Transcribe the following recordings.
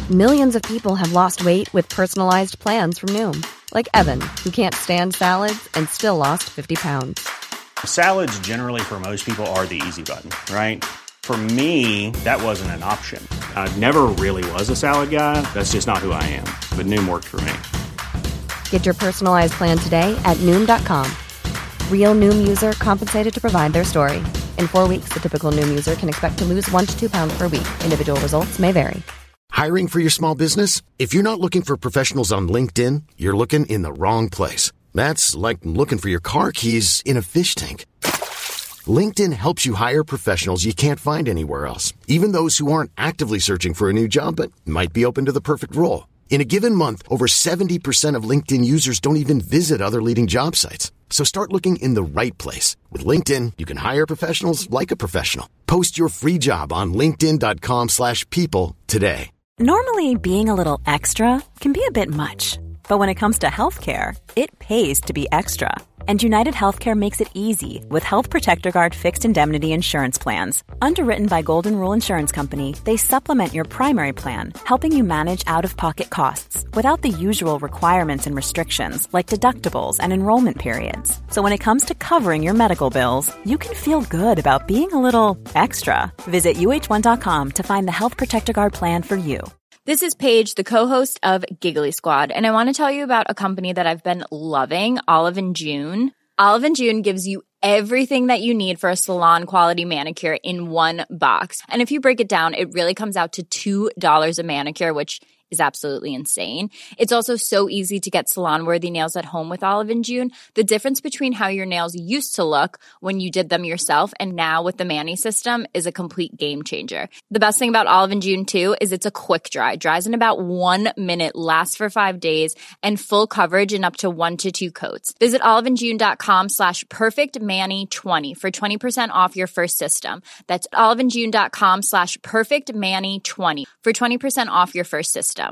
Millions of people have lost weight with personalized plans from Noom. Like Evan, who can't stand salads and still lost 50 pounds. Salads generally for most people are the easy button, right? For me, that wasn't an option. I never really was a salad guy. That's just not who I am. But Noom worked for me. Get your personalized plan today at Noom.com. Real Noom user compensated to provide their story. In 4 weeks, the typical Noom user can expect to lose 1 to 2 pounds per week. Individual results may vary. Hiring for your small business? If you're not looking for professionals on LinkedIn, you're looking in the wrong place. That's like looking for your car keys in a fish tank. LinkedIn helps you hire professionals you can't find anywhere else, even those who aren't actively searching for a new job but might be open to the perfect role. In a given month, over 70% of LinkedIn users don't even visit other leading job sites. So start looking in the right place. With LinkedIn, you can hire professionals like a professional. Post your free job on linkedin.com/people today. Normally, being a little extra can be a bit much. But when it comes to healthcare, it pays to be extra. And United Healthcare makes it easy with Health Protector Guard fixed indemnity insurance plans. Underwritten by Golden Rule Insurance Company, they supplement your primary plan, helping you manage out-of-pocket costs without the usual requirements and restrictions like deductibles and enrollment periods. So when it comes to covering your medical bills, you can feel good about being a little extra. Visit UH1.com to find the Health Protector Guard plan for you. This is Paige, the co-host of Giggly Squad, and I want to tell you about a company that I've been loving, Olive & June. Olive & June gives you everything that you need for a salon-quality manicure in one box. And if you break it down, it really comes out to $2 a manicure, which is absolutely insane. It's also so easy to get salon-worthy nails at home with Olive & June. The difference between how your nails used to look when you did them yourself and now with the Mani system is a complete game changer. The best thing about Olive & June, too, is it's a quick dry. Dries in about 1 minute, lasts for 5 days, and full coverage in up to 1 to 2 coats. Visit oliveandjune.com/perfectmani20 for 20% off your first system. That's oliveandjune.com/perfectmani20 for 20% off your first system.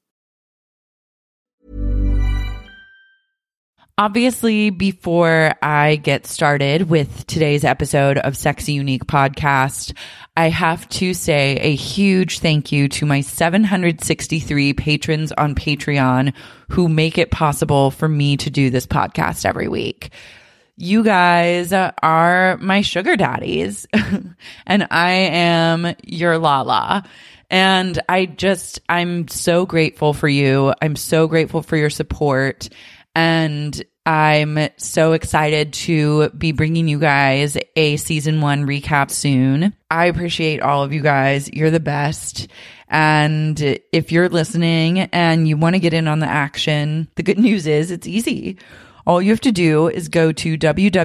Obviously, before I get started with today's episode of Sexy Unique Podcast, I have to say a huge thank you to my 763 patrons on Patreon who make it possible for me to do this podcast every week. You guys are my sugar daddies, and I am your Lala. And I'm so grateful for you. I'm so grateful for your support. And I'm so excited to be bringing you guys a season 1 recap soon. I appreciate all of you guys. You're the best. And if you're listening and you want to get in on the action, the good news is it's easy. All you have to do is go to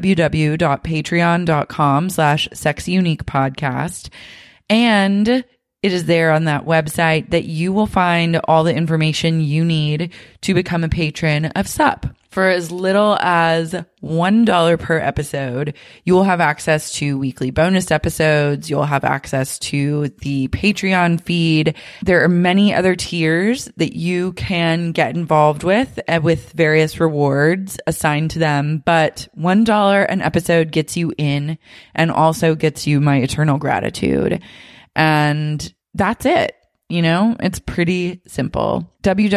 www.patreon.com/sexyuniquepodcast, and it is there on that website that you will find all the information you need to become a patron of SUP. For as little as $1 per episode, you will have access to weekly bonus episodes. You'll have access to the Patreon feed. There are many other tiers that you can get involved with various rewards assigned to them. But $1 an episode gets you in and also gets you my eternal gratitude. And that's it. You know, it's pretty simple.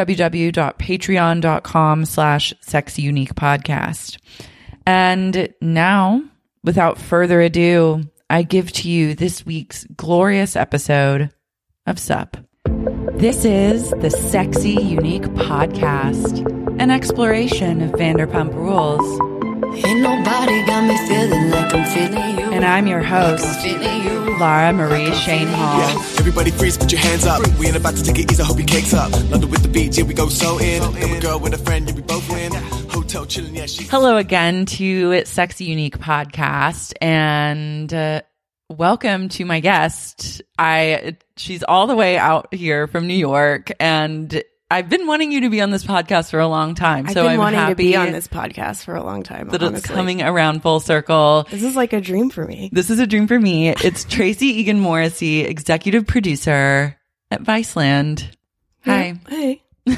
www.patreon.com/sexyuniquepodcast. And now, without further ado, I give to you this week's glorious episode of SUP. This is the Sexy Unique Podcast, an exploration of Vanderpump Rules. Ain't nobody got me feeling like I'm feeling you. And I'm your host, Lara Marie Shane Hall. Yeah. Everybody freeze, put your hands up. We ain't about to take it easy, hope your cake's up. London with the beach, here we go so in. Got a girl with a friend, yeah, we both win. Hotel chilling, yeah, she. Hello again to Sexy Unique Podcast, and welcome to my guest. She's all the way out here from New York, and I've been wanting you to be on this podcast for a long time. I've been wanting to be on this podcast for a long time. That honestly. It's coming around full circle. This is like a dream for me. This is a dream for me. It's Tracy Egan Morrissey, executive producer at Viceland. Hi. Hey.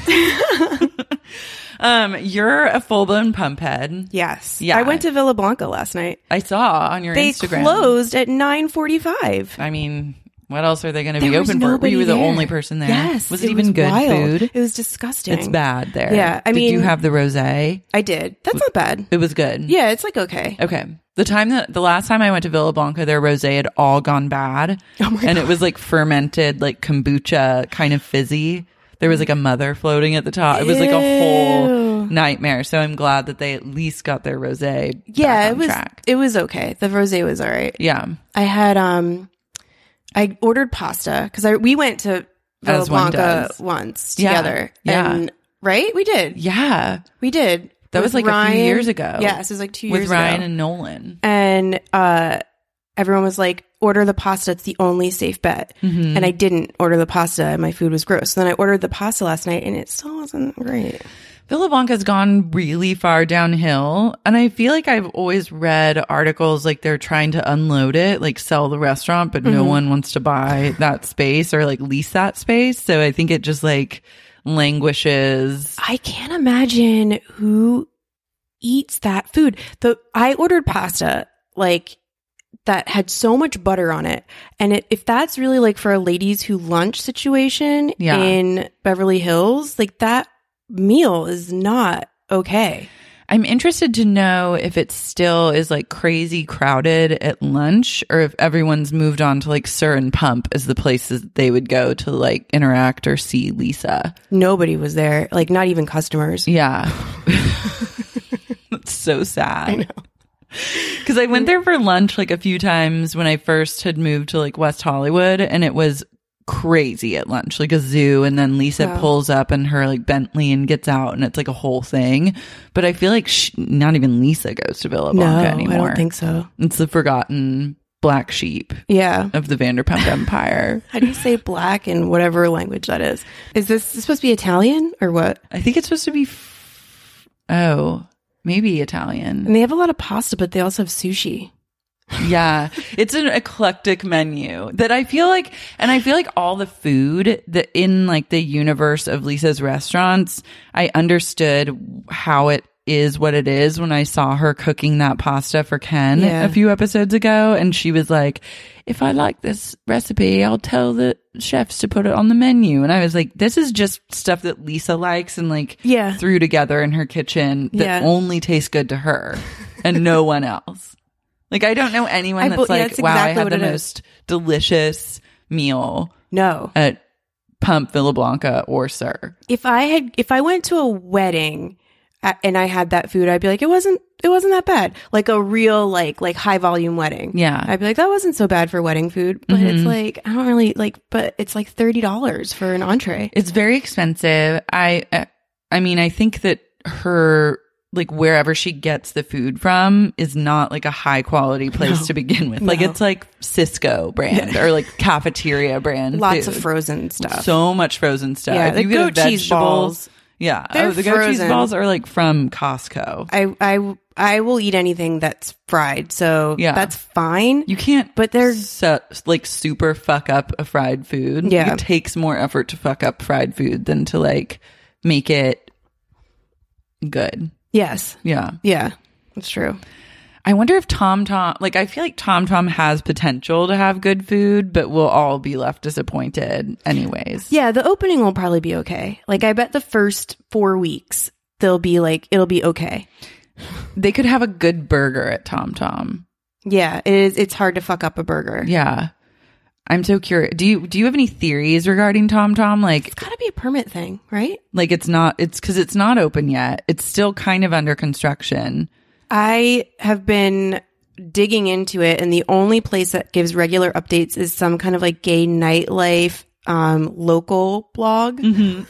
You're a full-blown pump head. Yes. Yeah. I went to Villa Blanca last night. I saw on your Instagram. They closed at 9:45. I mean, What else are they going to be open for? Were you the only person there? Yes. Was it even good food? It was disgusting. It's bad there. Yeah. I mean, did you have the rosé? I did. That's not bad. It was good. Yeah, it's like okay. Okay. The last time I went to Villa Blanca, their rosé had all gone bad. Oh my God. And it was like fermented, like kombucha, kind of fizzy. There was like a mother floating at the top. It was like a whole nightmare. So I'm glad that they at least got their rosé. Yeah, back on track. It was okay. The rosé was all right. Yeah. I had I ordered pasta because we went to Villa Blanca once together. Yeah. And, right? We did. Yeah. We did. That was like Ryan, a few years ago. Yes, it was like 2 years ago. With Ryan and Nolan. And everyone was like, order the pasta. It's the only safe bet. Mm-hmm. And I didn't order the pasta and my food was gross. So then I ordered the pasta last night and it still wasn't great. Villa Blanca's gone really far downhill. And I feel like I've always read articles like they're trying to unload it, like sell the restaurant, but no one wants to buy that space or like lease that space. So I think it just like languishes. I can't imagine who eats that food. I ordered pasta like that had so much butter on it. And if that's really like for a ladies who lunch situation in Beverly Hills, like that meal is not okay. I'm interested to know if it still is like crazy crowded at lunch or if everyone's moved on to like Sir and Pump as the places they would go to like interact or see Lisa. Nobody was there, like not even customers. Yeah. That's so sad. I know. Because I went there for lunch like a few times when I first had moved to like West Hollywood and it was crazy at lunch, like a zoo, and then Lisa pulls up in her like Bentley and gets out and it's like a whole thing. But I feel like not even Lisa goes to Villa Blanca anymore. I don't think so. It's the forgotten black sheep of the Vanderpump Empire. How do you say black in whatever language that is? Is this supposed to be Italian or what? I think it's supposed to be maybe Italian. And they have a lot of pasta, but they also have sushi. Yeah, it's an eclectic menu that I feel like all the food that in like the universe of Lisa's restaurants, I understood how it is what it is when I saw her cooking that pasta for Ken a few episodes ago. And she was like, if I like this recipe, I'll tell the chefs to put it on the menu. And I was like, this is just stuff that Lisa likes and like threw together in her kitchen that only tastes good to her and no one else. Like, I don't know anyone that's like, wow, I had the most delicious meal at Pump, Villa Blanca, or Sir. If I went to a wedding and I had that food, I'd be like, it wasn't that bad. Like a real, like high volume wedding. Yeah. I'd be like, that wasn't so bad for wedding food. But it's like, I don't really like, but it's like $30 for an entree. It's very expensive. I mean, I think that her, like wherever she gets the food from is not like a high quality place to begin with. Like it's like Cisco brand or like cafeteria brand. Lots of frozen stuff. So much frozen stuff. Yeah, the goat cheese balls. Yeah. They're the goat cheese balls are like from Costco. I will eat anything that's fried. So that's fine. You can't, but they're like super fuck up a fried food. Yeah. Like, it takes more effort to fuck up fried food than to like make it good. Yes. Yeah. Yeah. That's true. I wonder if TomTom, like I feel like TomTom has potential to have good food, but we'll all be left disappointed anyways. Yeah, the opening will probably be okay. Like I bet the first 4 weeks it'll be okay. They could have a good burger at TomTom. Yeah, it is. It's hard to fuck up a burger. Yeah. I'm so curious. Do you have any theories regarding TomTom? Like, it's got to be a permit thing, right? Like it's because it's not open yet. It's still kind of under construction. I have been digging into it, and the only place that gives regular updates is some kind of like gay nightlife local blog, which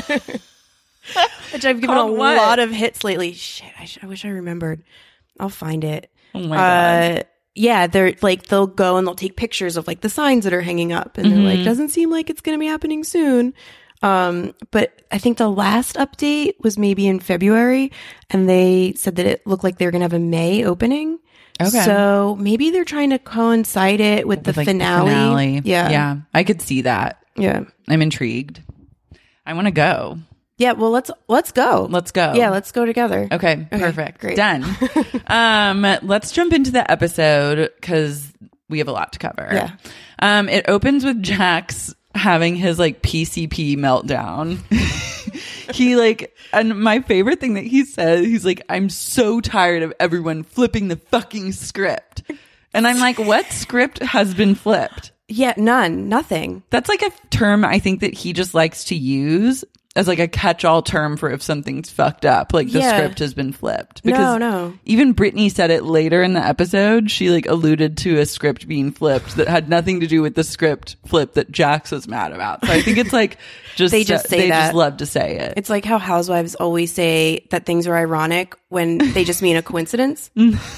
I've given a lot of hits lately. Shit, I wish I remembered. I'll find it. Oh my God. Yeah, they're like, they'll go and they'll take pictures of like the signs that are hanging up and they're like, doesn't seem like it's going to be happening soon. But I think the last update was maybe in February and they said that it looked like they were going to have a May opening. Okay. So maybe they're trying to coincide it with the finale. Yeah. Yeah. I could see that. Yeah. I'm intrigued. I want to go. Yeah, well, let's go. Let's go. Yeah, let's go together. Okay, perfect. Great. Done. Let's jump into the episode because we have a lot to cover. Yeah. It opens with Jax having his like PCP meltdown. He like, and my favorite thing that he says, he's like, I'm so tired of everyone flipping the fucking script. And I'm like, what script has been flipped? Yeah, nothing. That's like a term I think that he just likes to use as like a catch-all term for if something's fucked up, like the script has been flipped. Because no. Even Brittany said it later in the episode. She like alluded to a script being flipped that had nothing to do with the script flip that Jax was mad about. So I think it's like just they just love to say it. It's like how housewives always say that things are ironic when they just mean a coincidence.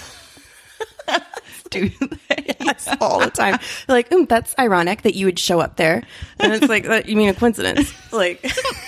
Do they? Yes, all the time. They're like, that's ironic that you would show up there. And it's like, you mean a coincidence. Like,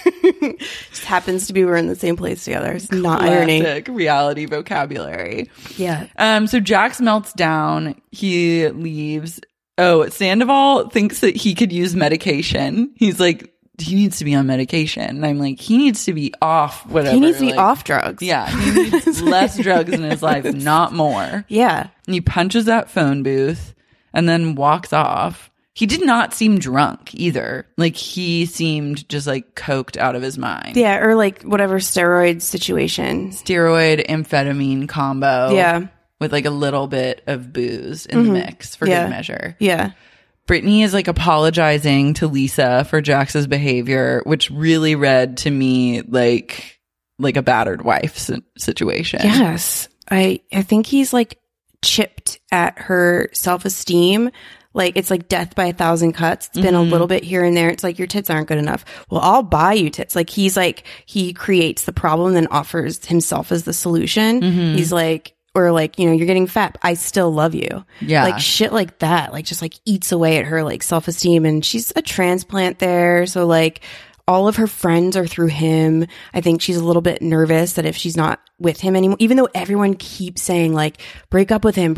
just happens to be we're in the same place together. It's not irony. Classic reality vocabulary. Yeah. So Jax melts down. He leaves. Oh, Sandoval thinks that he could use medication. He's like, he needs to be on medication. And I'm like, he needs to be off whatever. He needs to be off drugs. Yeah. He needs less drugs in his life, not more. Yeah. And he punches that phone booth and then walks off. He did not seem drunk either. Like he seemed just like coked out of his mind. Yeah. Or like whatever steroid situation. Steroid amphetamine combo. Yeah. With like a little bit of booze in the mix for good measure. Yeah. Brittany is like apologizing to Lisa for Jax's behavior, which really read to me like a battered wife situation. Yes. I think he's like chipped at her self-esteem. Like it's like death by 1,000 cuts. It's been a little bit here and there. It's like your tits aren't good enough. Well, I'll buy you tits. Like he's like, he creates the problem then offers himself as the solution. He's like, or like, you know, you're getting fat. I still love you. Yeah. Like shit like that. Like just like eats away at her like self-esteem. And she's a transplant there. So like all of her friends are through him. I think she's a little bit nervous that if she's not with him anymore, even though everyone keeps saying like, break up with him.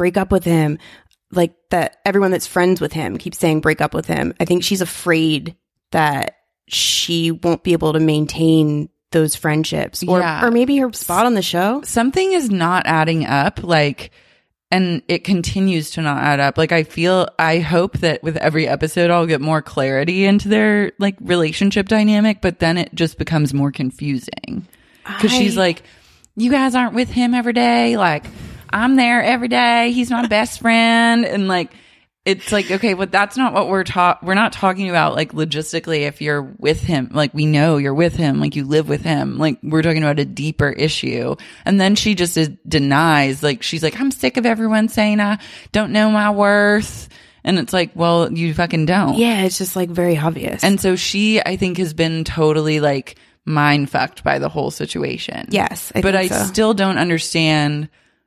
Like that everyone that's friends with him keeps saying break up with him. I think she's afraid that she won't be able to maintain those friendships or maybe her spot on the show. Something is not adding up, like, and it continues to not add up. Like I hope that with every episode I'll get more clarity into their like relationship dynamic, but then it just becomes more confusing because she's like, you guys aren't with him every day. Like I'm there every day. He's my best friend. And like, it's like, okay, but that's not what we're not talking about like logistically. If you're with him, like we know you're with him, like you live with him, like we're talking about a deeper issue. And then she just denies, like she's like, I'm sick of everyone saying I don't know my worth. And it's like, well, you fucking don't. Yeah. It's just like very obvious. And so she, I think, has been totally like mind fucked by the whole situation. Yes. I still don't understand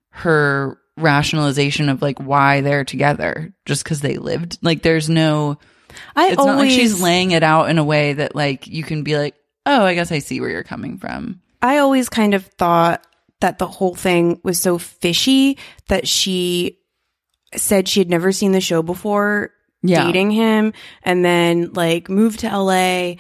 her rationalization of like why they're together just because they lived. Like there's no, it's not like she's laying it out in a way that like you can be like, oh, I guess I see where you're coming from. I always kind of thought that the whole thing was so fishy that she said she had never seen the show before dating him and then like moved to LA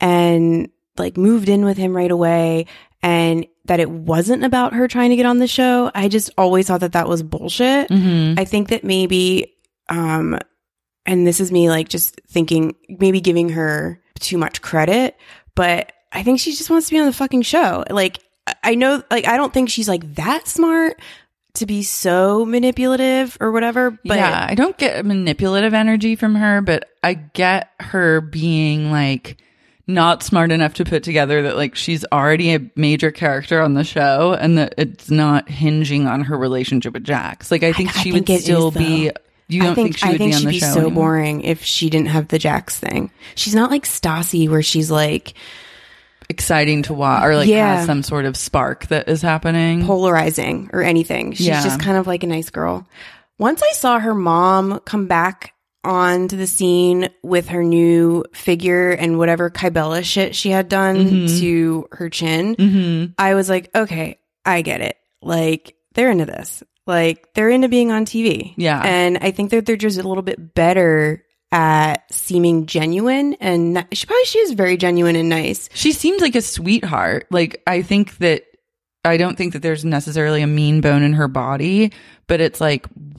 and like moved in with him right away and that it wasn't about her trying to get on the show. I just always thought that that was bullshit. I think that maybe, and this is me like just thinking, maybe giving her too much credit, but I think she just wants to be on the fucking show. Like, I know, like, I don't think she's like that smart to be so manipulative or whatever. But yeah, I don't get manipulative energy from her, but I get her being like, not smart enough to put together that like she's already a major character on the show and that it's not hinging on her relationship with Jax. Like I think she would still be. You don't think she would be on the show? I think she'd be so boring if she didn't have the Jax thing. She's not like Stassi where she's like exciting to watch or like has some sort of spark that is happening, polarizing or anything. She's just kind of like a nice girl. Once I saw her mom come back onto the scene with her new figure and whatever Kybella shit she had done to her chin, I was like, okay, I get it. Like, they're into this. Like, they're into being on TV. Yeah. And I think that they're just a little bit better at seeming genuine. And she is very genuine and nice. She seems like a sweetheart. Like, I don't think that there's necessarily a mean bone in her body, but it's like, what?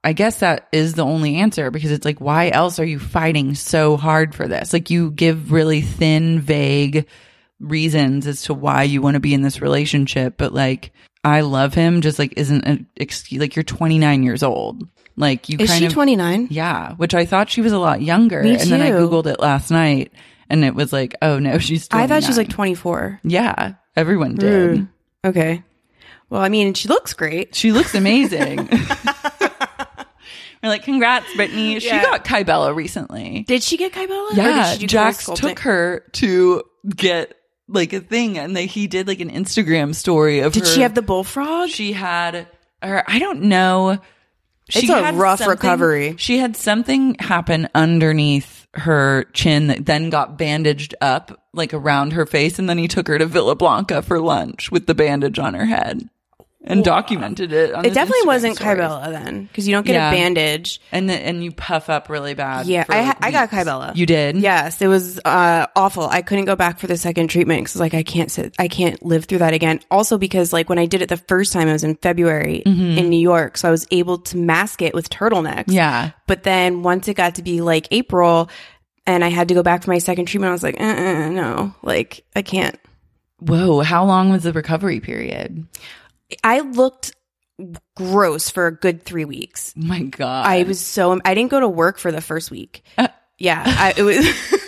I guess that is the only answer, because it's like, why else are you fighting so hard for this? Like, you give really thin, vague reasons as to why you want to be in this relationship, but like, I love him just like isn't an excuse. Like, you're 29 years old. Like, you Is kind she of 29? Yeah, which I thought she was a lot younger. Me And then I too. Googled it last night and it was like, oh no, she's 29. I thought she was like 24. Yeah, everyone did. Okay. Well, I mean, she looks great. She looks amazing. We're like, congrats, Brittany. She got Kybella recently. Did she get Kybella? Or Yeah, did she do Jax cool sculpting? took her to get like a thing, and he did like an Instagram story of her. Did she have the bullfrog? She had her. I don't know. It's a rough recovery. She had something happen underneath her chin that then got bandaged up like around her face, and then he took her to Villa Blanca for lunch with the bandage on her head. And documented it on It his definitely Instagram wasn't stories. Kybella then, because you don't get a bandage. And you puff up really bad. Yeah, for, I got weeks. Kybella. You did? Yes, it was awful. I couldn't go back for the second treatment because like I can't live through that again. Also because like when I did it the first time, it was in February in New York, so I was able to mask it with turtlenecks. Yeah. But then once it got to be like April, and I had to go back for my second treatment, I was like, no, like I can't. Whoa, how long was the recovery period? I looked gross for a good 3 weeks. Oh my God. I didn't go to work for the first week. It was.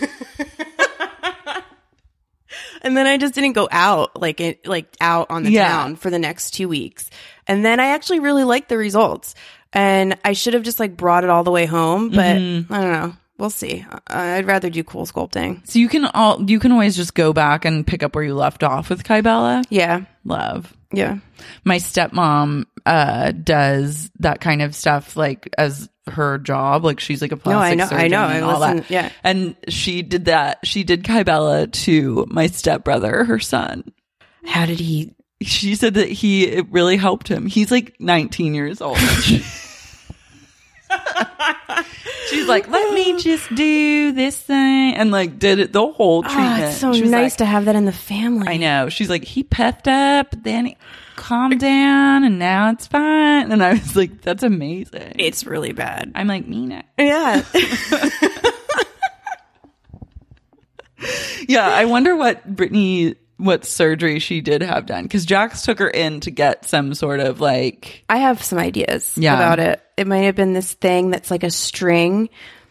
And then I just didn't go out out on the town for the next 2 weeks. And then I actually really liked the results. And I should have just like brought it all the way home, but I don't know. We'll see. I'd rather do cool sculpting. So you can always just go back and pick up where you left off with Kybella? Yeah. Love. Yeah. My stepmom does that kind of stuff like as her job. Like, she's like a plastic surgeon. I know. And all that. Yeah. And she did that. She did Kybella to my stepbrother, her son. How did he? She said that it really helped him. He's like 19 years old. She's like, let me just do this thing, and like did it the whole treatment. It's so She was nice like, to have that in the family. I know. She's like, he puffed up, then he calmed down, and now it's fine. And I was like, that's amazing. It's really bad. I'm like, Mina. Yeah. Yeah, I wonder what surgery she did have done, because Jax took her in to get some sort of like. I have some ideas about it. It might have been this thing that's like a string.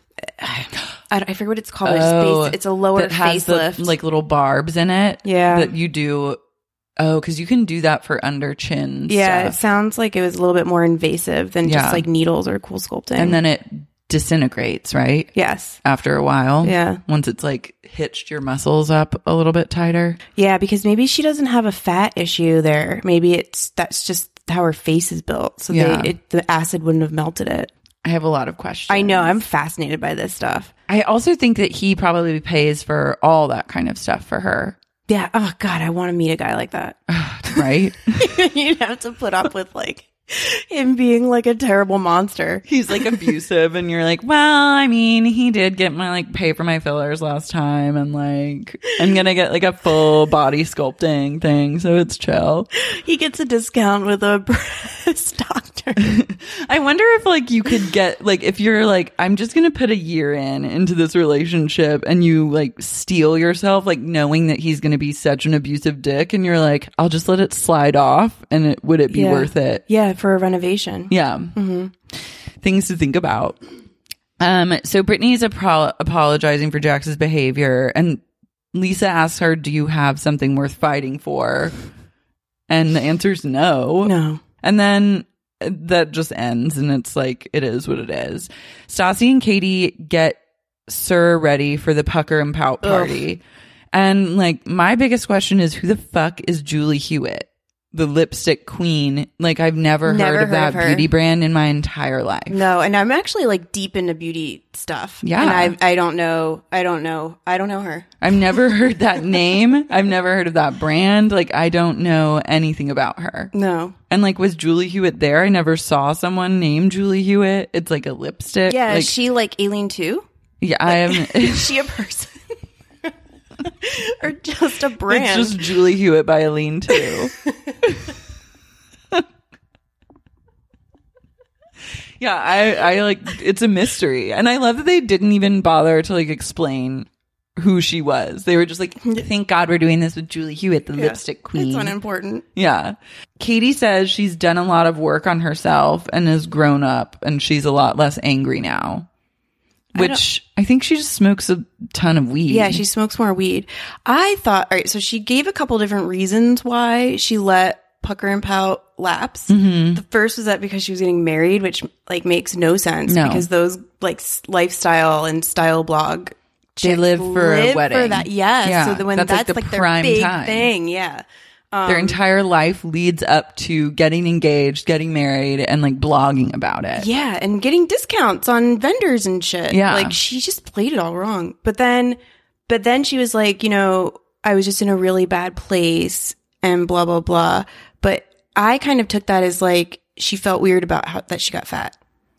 I forget what it's called. It's a lower that has facelift. the, like little barbs in it. Yeah. That you do. Oh, because you can do that for under chin Yeah, stuff. it sounds like it was a little bit more invasive than Yeah. just like needles or cool sculpting. And then it disintegrates, right? Yes. After a while. Yeah. Once it's like hitched your muscles up a little bit tighter. Yeah, because maybe she doesn't have a fat issue there. Maybe that's just how her face is built. So the acid wouldn't have melted it. I have a lot of questions. I know. I'm fascinated by this stuff. I also think that he probably pays for all that kind of stuff for her. Yeah. Oh, God. I want to meet a guy like that. Right? You'd have to put up with like him being like a terrible monster. He's like abusive, and you're like, well, I mean, he did get my like pay for my fillers last time, and like I'm gonna get like a full body sculpting thing, so it's chill. He gets a discount with a breast doctor. I wonder if like you could get like, if you're like, I'm just gonna put a year into this relationship, and you like steel yourself like knowing that he's gonna be such an abusive dick, and you're like, I'll just let it slide off, and would it be worth it? Yeah, for a renovation. Yeah. Mm-hmm. Things to think about. So Brittany is apologizing for Jax's behavior, and Lisa asks her, do you have something worth fighting for? And the answer is no. No. And then that just ends, and it's like, it is what it is. Stassi and Katie get Sir ready for the pucker and pout party. Ugh. And like, my biggest question is, who the fuck is Julie Hewitt? The lipstick queen. Like, I've never heard of that beauty brand in my entire life. No, and I'm actually like deep into beauty stuff. Yeah. And I don't know her. I've never heard that name. I've never heard of that brand. Like, I don't know anything about her. No. And like, was Julie Hewitt there? I never saw someone named Julie Hewitt. It's like a lipstick. Yeah, like, is she like Aileen too? Yeah, I am. Is she a person? Or just a brand? It's just Julie Hewitt by Aileen too. Yeah, I like, it's a mystery. And I love that they didn't even bother to like explain who she was. They were just like, thank God we're doing this with Julie Hewitt, the lipstick queen. It's unimportant. Yeah. Katie says she's done a lot of work on herself and has grown up, and she's a lot less angry now. Which I think she just smokes a ton of weed. Yeah, she smokes more weed. I thought, all right, so she gave a couple different reasons why she let Pucker and Pout lapse. The first was that because she was getting married, which like makes no sense because those like lifestyle and style blog they live for a wedding. For that. Yes. Yeah. So when that's like their prime big time. thing. Yeah. Their entire life leads up to getting engaged, getting married, and like blogging about it. Yeah, and getting discounts on vendors and shit. Yeah. Like she just played it all wrong. But then she was like, you know, I was just in a really bad place and blah, blah, blah. But I kind of took that as like she felt weird about that she got fat.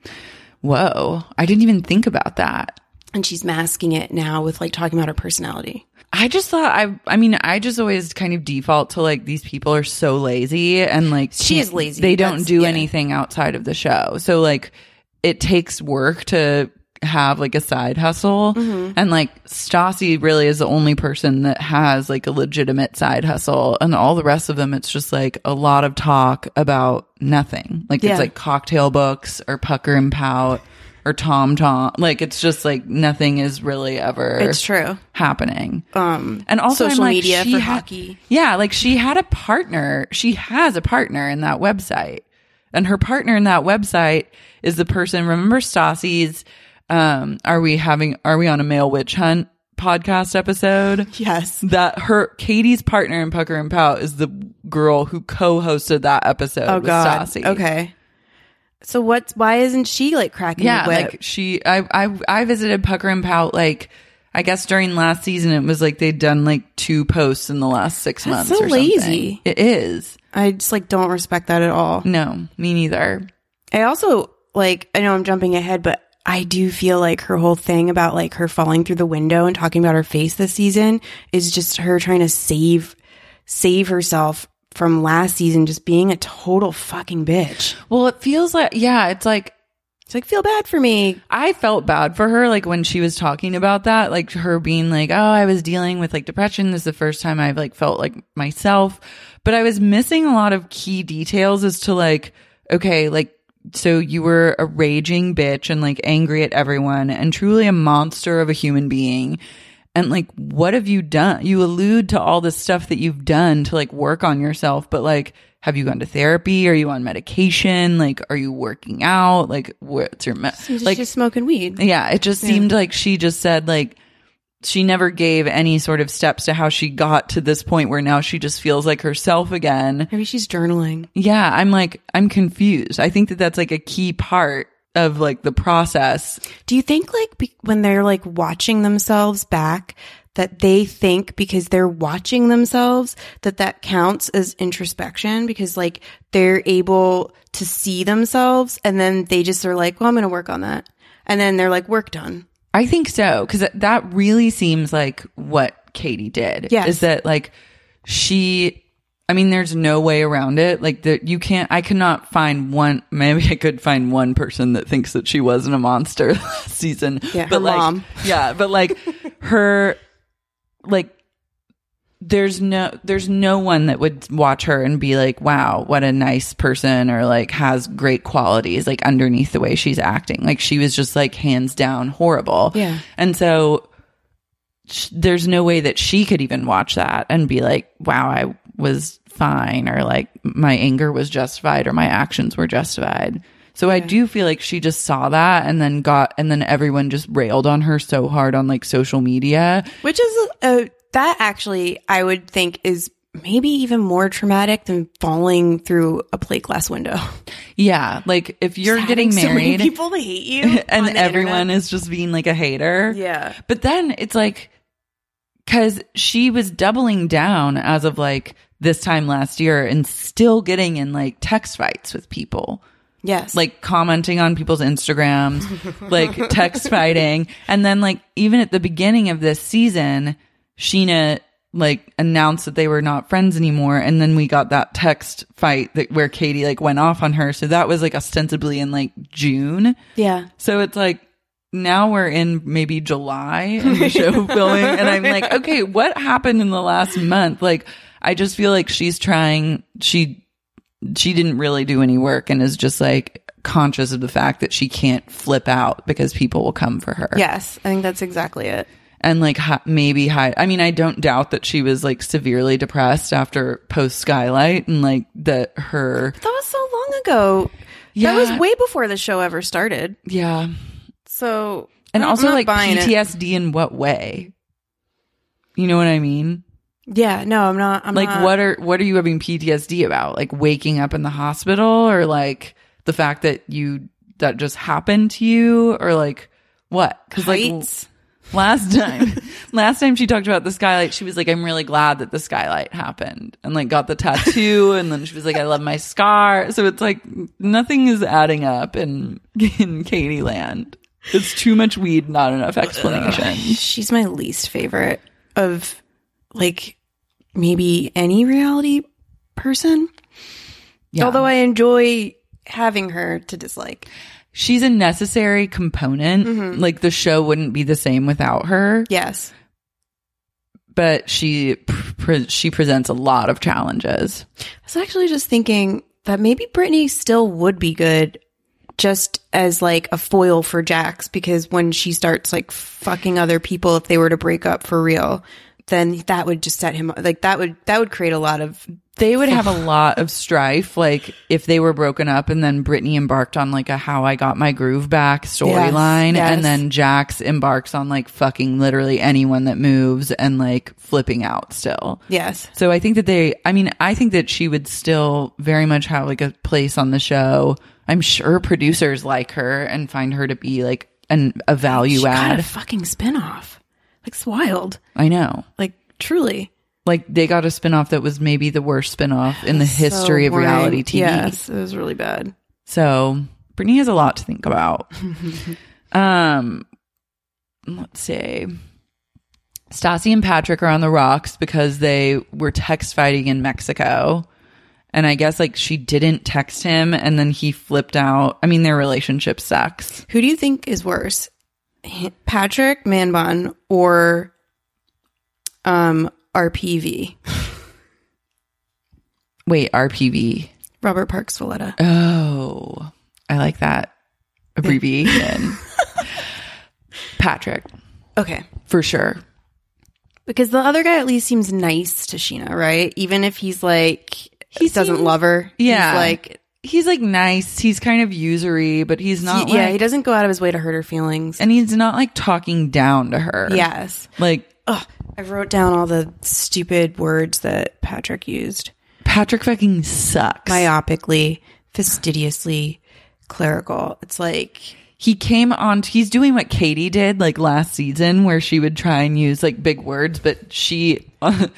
Whoa. I didn't even think about that. And she's masking it now with like talking about her personality. I just thought, I just always kind of default to like, these people are so lazy and like, she is lazy. They don't do anything outside of the show. So like, it takes work to have like a side hustle. And like, Stassi really is the only person that has like a legitimate side hustle. And all the rest of them, it's just like a lot of talk about nothing. Like, it's like cocktail books or Pucker and Pout. Or Tom. Like, it's just like nothing is really ever it's true happening. And also social I'm like, media for hockey. Yeah, like she had a partner. She has a partner in that website. And her partner in that website is the person, remember Stassi's Are We on a Male Witch Hunt podcast episode? Yes. That Katie's partner in Pucker and Pout is the girl who co-hosted that episode with Stassi. Okay. So why isn't she like cracking the whip? Like I visited Pucker and Pout like, I guess during last season it was like they'd done like 2 posts in the last 6 months so or lazy. Something. It is. I just like don't respect that at all. No, me neither. I also like, I know I'm jumping ahead, but I do feel like her whole thing about like her falling through the window and talking about her face this season is just her trying to save herself from last season just being a total fucking bitch. Well, it feels like, yeah, it's like feel bad for me. I felt bad for her, like when she was talking about that, like her being like, oh, I was dealing with like depression. This is the first time I've like felt like myself, but I was missing a lot of key details as to like, okay, like, so you were a raging bitch and like angry at everyone and truly a monster of a human being. And like, what have you done? You allude to all this stuff that you've done to like work on yourself, but like, have you gone to therapy? Are you on medication? Like, are you working out? Like, what's your like just smoking weed? Yeah, it just seemed like she just said like she never gave any sort of steps to how she got to this point where now she just feels like herself again. Maybe she's journaling. Yeah, I'm confused. I think that that's like a key part of like the process. Do you think like when they're like watching themselves back that they think because they're watching themselves that counts as introspection because like they're able to see themselves and then they just are like, well, I'm going to work on that. And then they're like, work done. I think so. Cause that really seems like what Katie did. Yes. Is that like there's no way around it. Like I cannot find one, maybe I could find one person that thinks that she wasn't a monster last season. Yeah, but her like, mom. Yeah, but like her, like, there's no one that would watch her and be like, wow, what a nice person or like has great qualities like underneath the way she's acting. Like she was just like hands down horrible. Yeah. And so there's no way that she could even watch that and be like, wow, I was fine or like my anger was justified or my actions were justified. So I do feel like she just saw that and then everyone just railed on her so hard on like social media. Which is that actually I would think is maybe even more traumatic than falling through a plate glass window. Yeah, like if you're getting married, so many people that hate you and everyone is just being like a hater. Yeah. But then it's like, because she was doubling down as of like this time last year and still getting in like text fights with people. Yes. Like commenting on people's Instagrams, like text fighting. And then like even at the beginning of this season, Sheena like announced that they were not friends anymore, and then we got that text fight where Katie like went off on her. So that was like ostensibly in like June. Yeah. So it's like now we're in maybe July in the show filming, and I'm like, okay, what happened in the last month? Like, I just feel like she's trying. She didn't really do any work and is just like conscious of the fact that she can't flip out because people will come for her. Yes, I think that's exactly it. And like maybe hide. I mean, I don't doubt that she was like severely depressed after post Skylight, and like that was so long ago. Yeah. That was way before the show ever started. Yeah. So, and I'm also not like buying PTSD in what way? You know what I mean? Yeah, no, I'm not. What are you having PTSD about? Like waking up in the hospital, or like the fact that that just happened to you, or like what? Because like last time she talked about the Skylight, she was like, I'm really glad that the Skylight happened, and like got the tattoo, and then she was like, I love my scar. So it's like nothing is adding up in Katie land. It's too much weed, not enough explanation. She's my least favorite of like maybe any reality person. Yeah. Although I enjoy having her to dislike. She's a necessary component. Mm-hmm. Like the show wouldn't be the same without her. Yes. But she presents a lot of challenges. I was actually just thinking that maybe Brittany still would be good just as like a foil for Jax, because when she starts like fucking other people, if they were to break up for real, then that would just set him like that would create a lot of. They would have a lot of strife, like if they were broken up and then Brittany embarked on like a How I Got My Groove Back storyline, yes. And then Jax embarks on like fucking literally anyone that moves and like flipping out still. Yes. So I think that I think that she would still very much have like a place on the show. I'm sure producers like her and find her to be like a value add. Got a fucking spinoff. Like, it's wild. I know. Like, truly. Like, they got a spinoff that was maybe the worst spinoff in the history of reality TV. Yes, it was really bad. So, Brittany has a lot to think about. Let's see. Stassi and Patrick are on the rocks because they were text fighting in Mexico. And I guess, like, she didn't text him, and then he flipped out. I mean, their relationship sucks. Who do you think is worse? Patrick Manbon or RPV? Wait, RPV. Robert Parks Valletta. Oh, I like that abbreviation. Patrick. Okay. For sure. Because the other guy at least seems nice to Sheena, right? Even if he's like, he doesn't love her. Yeah. He's like nice. He's kind of usury, but he's not he doesn't go out of his way to hurt her feelings. And he's not like talking down to her. Yes. Like, I wrote down all the stupid words that Patrick used. Patrick fucking sucks. Myopically, fastidiously, clerical. It's like he's doing what Katie did like last season, where she would try and use like big words, but she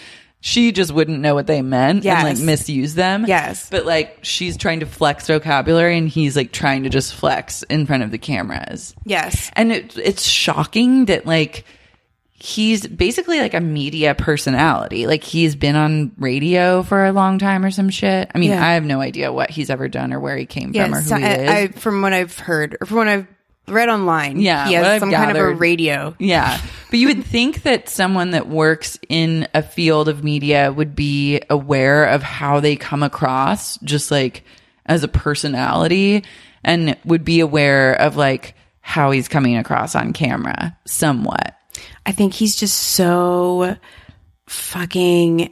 just wouldn't know what they meant and like misuse them. Yes. But like she's trying to flex vocabulary and he's like trying to just flex in front of the cameras. Yes. And it's shocking that like he's basically like a media personality. Like he's been on radio for a long time or some shit. I mean, I have no idea what he's ever done or where he came from or who he is. From what I've heard or from what I've read online, he has some kind of a radio. Yeah. But you would think that someone that works in a field of media would be aware of how they come across just like as a personality, and would be aware of like how he's coming across on camera somewhat. I think he's just so fucking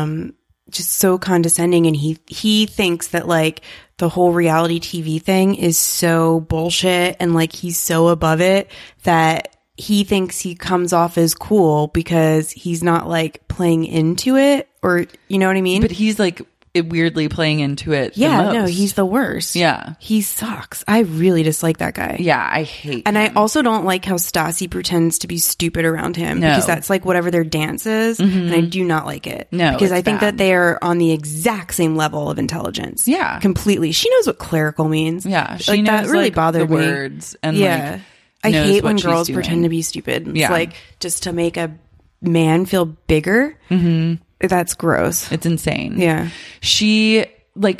just so condescending, and he thinks that like the whole reality TV thing is so bullshit, and like he's so above it that he thinks he comes off as cool because he's not like playing into it, or you know what I mean? But he's like weirdly playing into it. Yeah, no, he's the worst. Yeah. He sucks. I really dislike that guy. Yeah, I hate And him. I also don't like how Stassi pretends to be stupid around him, because that's like whatever their dance is, and I do not like it. No, because I think bad. that they are on the exact same level of intelligence. Yeah. Completely. She knows what clerical means. Yeah, she like, knows that really like, bothered the me. words and yeah. like I hate when she's girls doing. pretend to be stupid. It's like just to make a man feel bigger. That's gross. It's insane. Yeah. She, like,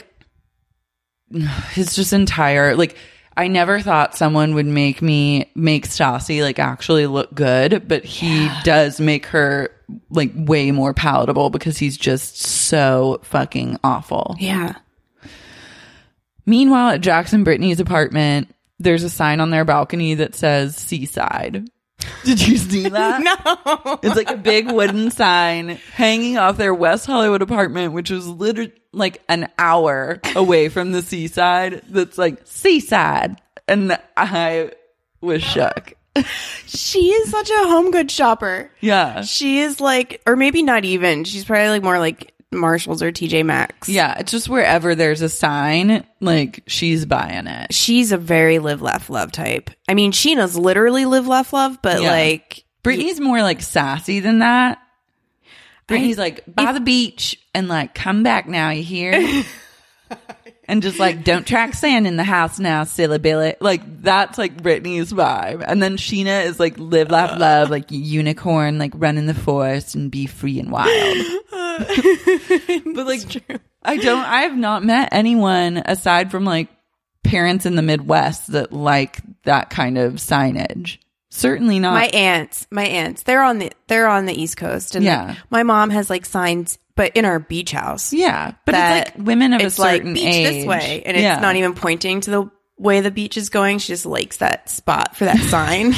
his just entire, like, I never thought someone would make Stassi, like, actually look good, but he does make her, like, way more palatable because he's just so fucking awful. Yeah. Meanwhile, at Jax and Brittany's apartment, there's a sign on their balcony that says Seaside. Did you see that? No. It's like a big wooden sign hanging off their West Hollywood apartment, which was literally like an hour away from the seaside. That's like Seaside. And I was shook. She is such a home goods shopper. Yeah. She is like, or maybe not even. She's probably like more like Marshalls or TJ Maxx. Yeah. It's just wherever there's a sign, like she's buying it. She's a very live, laugh, love type. I mean, Sheena's literally live, laugh, love, but like Brittany's more like sassy than that. Brittany's like, by the beach and like, come back now, you hear? And just like, don't track sand in the house now, silly Billy. Like, that's like Brittany's vibe. And then Sheena is like, live, laugh, love, like unicorn, like run in the forest and be free and wild. But like, I have not met anyone aside from like parents in the Midwest that like that kind of signage. Certainly not. My aunts, they're on the East Coast. And like, my mom has like signs, but in our beach house. Yeah. But it's like women of a certain like, beach age. this way. And it's not even pointing to the way the beach is going. She just likes that spot for that sign.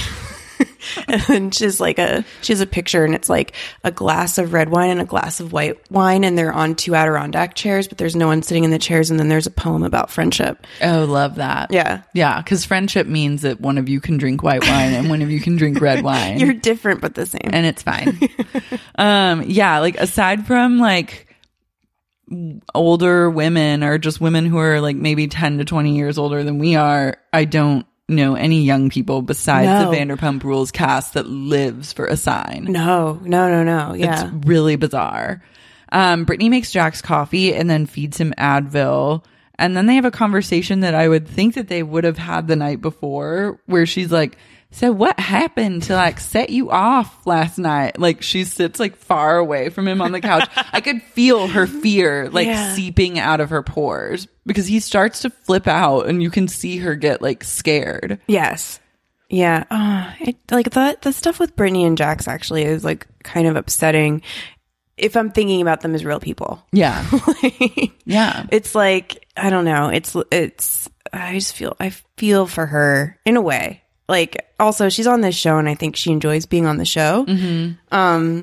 And she has a picture, and it's like a glass of red wine and a glass of white wine, and they're on 2 Adirondack chairs, but there's no one sitting in the chairs, and then there's a poem about friendship. Oh, love that. Yeah. Yeah, because friendship means that one of you can drink white wine and one of you can drink red wine. You're different but the same. And it's fine. Yeah, like aside from like older women or just women who are like maybe 10 to 20 years older than we are, I don't know any young people besides the Vanderpump Rules cast that lives for a sign. No. Yeah. It's really bizarre. Brittany makes Jax coffee and then feeds him Advil. And then they have a conversation that I would think that they would have had the night before, where she's like, so what happened to like set you off last night? Like she sits like far away from him on the couch. I could feel her fear like seeping out of her pores because he starts to flip out and you can see her get like scared. Yes. Yeah. Like the stuff with Brittany and Jax actually is like kind of upsetting if I'm thinking about them as real people. Yeah. Yeah. It's like, I don't know. I feel for her in a way. Like, also, she's on this show, and I think she enjoys being on the show. Mm-hmm.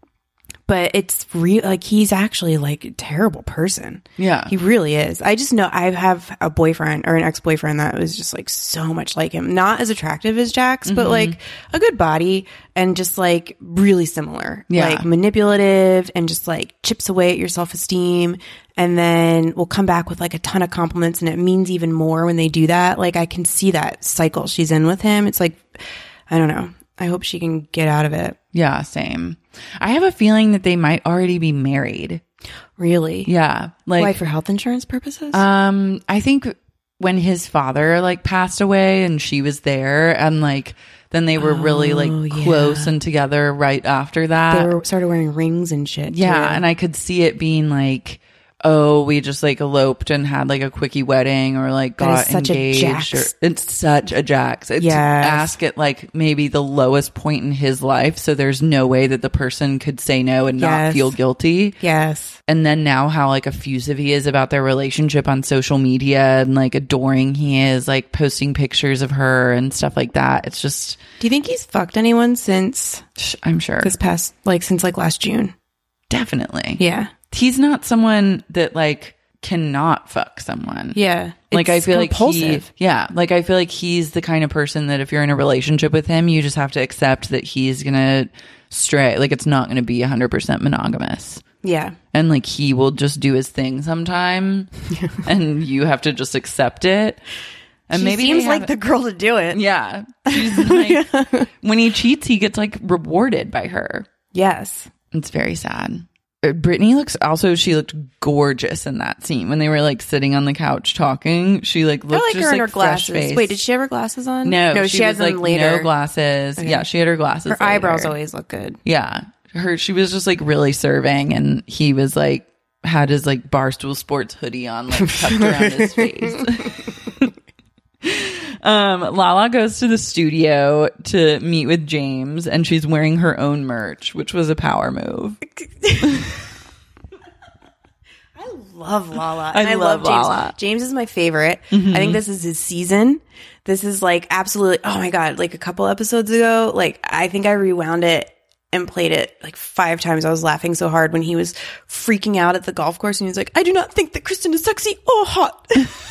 But it's real. Like, he's actually like a terrible person. Yeah, he really is. I just know I have a boyfriend or an ex-boyfriend that was just like so much like him. Not as attractive as Jax, but like a good body and just like really similar. Yeah, like manipulative and just like chips away at your self-esteem. And then we'll come back with like a ton of compliments, and it means even more when they do that. Like, I can see that cycle she's in with him. It's like, I don't know. I hope she can get out of it. Yeah, same. I have a feeling that they might already be married. Really? Yeah. Like, why, for health insurance purposes? I think when his father like passed away and she was there, and like then they were really like close and together right after that. They started wearing rings and shit. Yeah, too. and I could see it being like, oh, we just like eloped and had like a quickie wedding, or like got engaged. It's such a Jax. It's ask at like maybe the lowest point in his life, so there's no way that the person could say no and not feel guilty. Yes. And then now how like effusive he is about their relationship on social media, and like adoring he is, like posting pictures of her and stuff like that. It's just, do you think he's fucked anyone since? I'm sure this past since last June. Definitely. Yeah. He's not someone that like cannot fuck someone. Yeah. Like I feel compulsive. like I feel like he's the kind of person that if you're in a relationship with him, you just have to accept that he's going to stray. Like it's not going to be 100% monogamous. Yeah. And like he will just do his thing sometime and you have to just accept it. And she maybe seems like the girl to do it. Yeah. She's like, when he cheats, he gets like rewarded by her. Yes. It's very sad. Brittany she looked gorgeous in that scene when they were like sitting on the couch talking. She like looked just her in like her glasses. fresh-faced. Wait, did she have her glasses on? No, she has like them later. No glasses. Okay. Yeah, she had her glasses. Her eyebrows always look good. Yeah, She was just like really serving, and he was like had his like Barstool Sports hoodie on, like tucked around his face. Lala goes to the studio to meet with James, and she's wearing her own merch, which was a power move. I love Lala. I love James. Lala. James is my favorite. I think this is his season. This is like absolutely, oh my God, like a couple episodes ago, like I think I rewound it and played it like 5 times. I was laughing so hard when he was freaking out at the golf course and he was like, I do not think that Kristen is sexy or hot.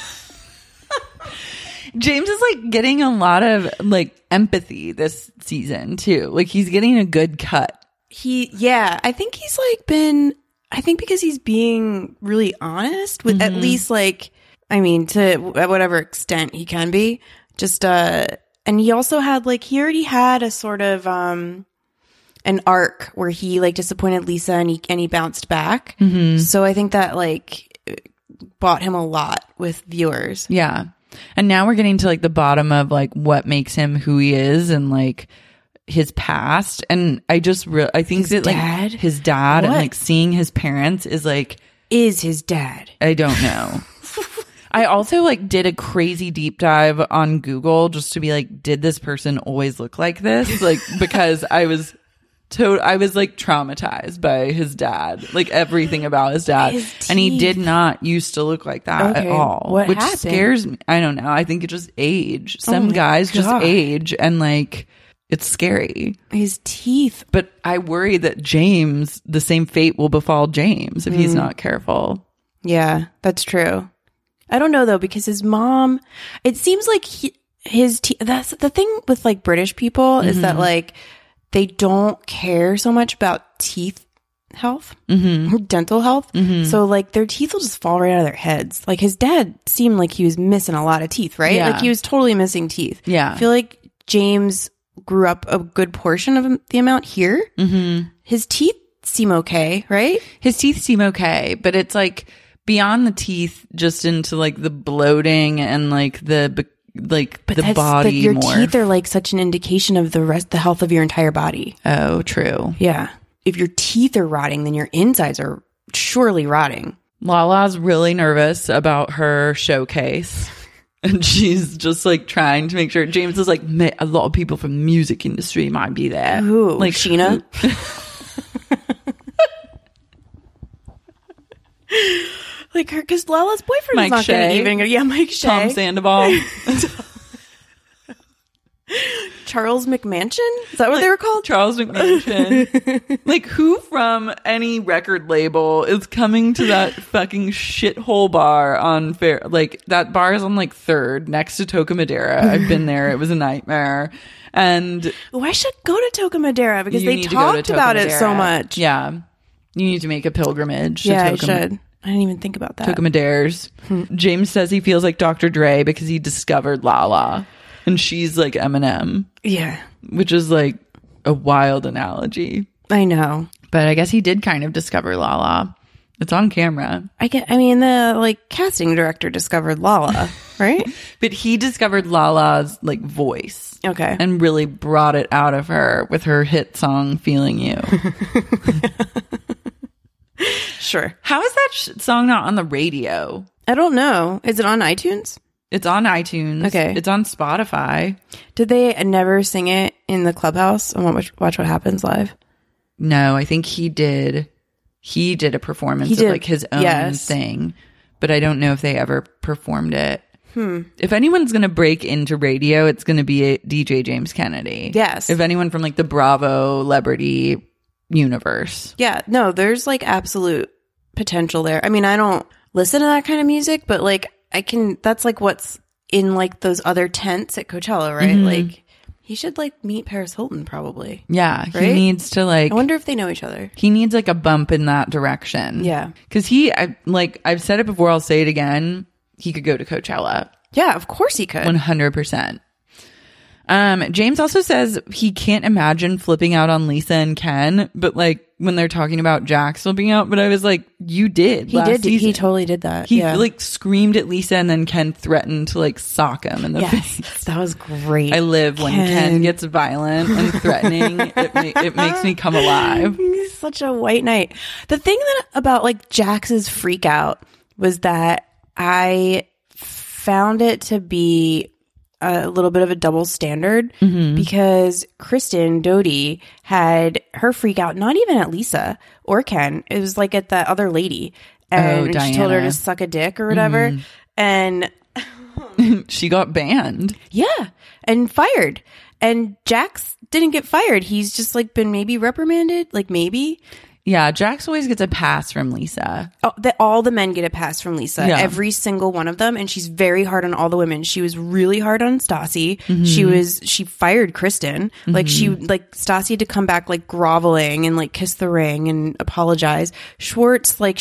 James is like getting a lot of like empathy this season too. Like he's getting a good cut. I think he's like I think because he's being really honest with at least like, I mean, to whatever extent he can be. Just, and he also had like, he already had a sort of, an arc where he like disappointed Lisa and he bounced back. So I think that like bought him a lot with viewers. Yeah. And now we're getting to like the bottom of like what makes him who he is and like his past. And I just I think that like his dad and like seeing his parents is his dad. I don't know. I also like did a crazy deep dive on Google just to be like, did this person always look like this? Like, because I was like traumatized by his dad, like everything about his dad. And he did not used to look like that at all, which happened? Scares me. I don't know. I think it just age. Some guys just age and like it's scary. His teeth. But I worry that James, the same fate will befall James if he's not careful. Yeah, that's true. I don't know though, because his mom, it seems like his teeth, that's the thing with like British people is that like, they don't care so much about teeth health, dental health. So like their teeth will just fall right out of their heads. Like his dad seemed like he was missing a lot of teeth, right? Yeah. Like he was totally missing teeth. Yeah. I feel like James grew up a good portion of the amount here. His teeth seem okay, right? His teeth seem okay, but it's like beyond the teeth, just into like the bloating and like the body. But your morph. teeth are like such an indication of the health of your entire body. Oh, true. Yeah. If your teeth are rotting, then your insides are surely rotting. Lala's really nervous about her showcase. And she's just like trying to make sure. James is like, a lot of people from the music industry might be there. Ooh, like Sheena. Like her, because Lala's boyfriend Mike is not going to even go. Yeah, Mike Shea. Tom Sandoval. Charles McMansion? Is that what they were called? Charles McMansion. Like, who from any record label is coming to that fucking shithole bar on Fair? Like, that bar is on like 3rd next to Toca Madera. I've been there. It was a nightmare. And I should go to Toca Madera because they talked about it so much. Yeah. You need to make a pilgrimage. Yeah, I should. I didn't even think about that. Toca Madera's. James says he feels like Dr. Dre because he discovered Lala. And she's like Eminem. Yeah. Which is like a wild analogy. I know. But I guess he did kind of discover Lala. It's on camera. I mean, the like casting director discovered Lala, right? But he discovered Lala's like voice. Okay. And really brought it out of her with her hit song, Feeling You. Sure. How is that song not on the radio? I don't know. Is it on iTunes? It's on iTunes. Okay. It's on Spotify. Did they never sing it in the Clubhouse on Watch What Happens Live? No, I think he did. He did a performance of like his own thing, but I don't know if they ever performed it. If anyone's going to break into radio, it's going to be DJ James Kennedy. Yes. If anyone from like the Bravo Celebrity universe. Yeah. No, there's like absolute potential there. I mean, I don't listen to that kind of music, but like that's like what's in like those other tents at Coachella, right? Like he should like meet Paris Hilton probably. Yeah. Right? He needs to like, I wonder if they know each other. He needs like a bump in that direction. Yeah. Cause I've said it before, I'll say it again. He could go to Coachella. Yeah, of course he could. 100%. James also says he can't imagine flipping out on Lisa and Ken, but like when they're talking about Jack still being out, but I was like, you did. He did. Season. He totally did that. He like screamed at Lisa, and then Ken threatened to like sock him in the face. That was great. I live when Ken gets violent and threatening. It makes me come alive. He's such a white knight. The thing about like Jax's freak out was that I found it to be a little bit of a double standard because Kristen Doty had her freak out not even at Lisa or Ken. It was like at that other lady, and she told her to suck a dick or whatever, and she got banned. Yeah, and fired. And Jax didn't get fired. He's just like been maybe reprimanded, like maybe. Yeah, Jax always gets a pass from Lisa. Oh, all the men get a pass from Lisa. Yeah. Every single one of them. And she's very hard on all the women. She was really hard on Stassi. She fired Kristen. Like Stassi had to come back like groveling and like kiss the ring and apologize. Schwartz, like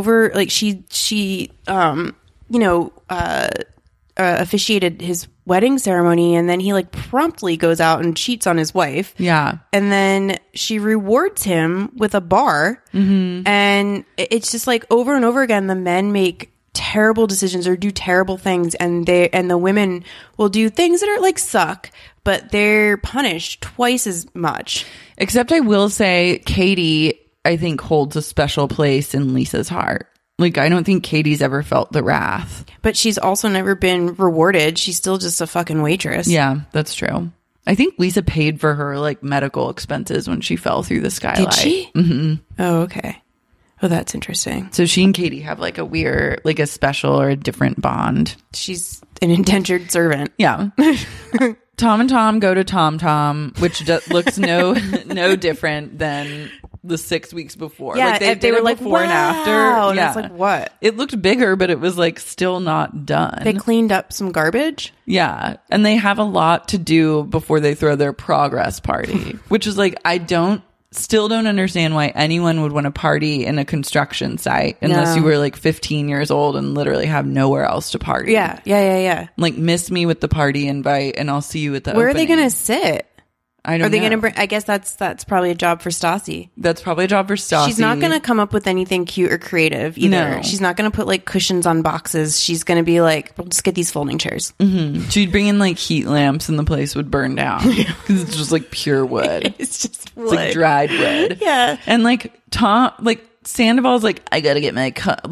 officiated his wedding ceremony, and then he like promptly goes out and cheats on his wife. Yeah. And then she rewards him with a bar. And it's just like over and over again, the men make terrible decisions or do terrible things, and the women will do things that are like suck, but they're punished twice as much. Except I will say Katie, I think, holds a special place in Lisa's heart. Like, I don't think Katie's ever felt the wrath. But she's also never been rewarded. She's still just a fucking waitress. Yeah, that's true. I think Lisa paid for her, like, medical expenses when she fell through the skylight. Did she? Mm-hmm. Oh, okay. Oh, that's interesting. So she and Katie have, like, a weird, like, a special or a different bond. She's an indentured servant. Yeah. Tom and Tom go to Tom Tom, which looks no different than the 6 weeks before. Yeah, like they were like before and after. And Yeah, it's like, what? It looked bigger, but it was like still not done. They cleaned up some garbage. Yeah, and they have a lot to do before they throw their progress party, which is like, I still don't understand why anyone would want to party in a construction site unless you were like 15 years old and literally have nowhere else to party. Yeah. Like, miss me with the party invite and I'll see you at the Where opening. are they going to sit? I don't know. Are they going to bring? I guess that's probably a job for Stassi. That's probably a job for Stassi. She's not going to come up with anything cute or creative either. No. She's not going to put like cushions on boxes. She's going to be like, we'll just get these folding chairs. Mm-hmm. She'd bring in like heat lamps and the place would burn down because it's just like pure wood. It's just wood. It's like dried wood. Yeah. And like Sandoval's like, I gotta get my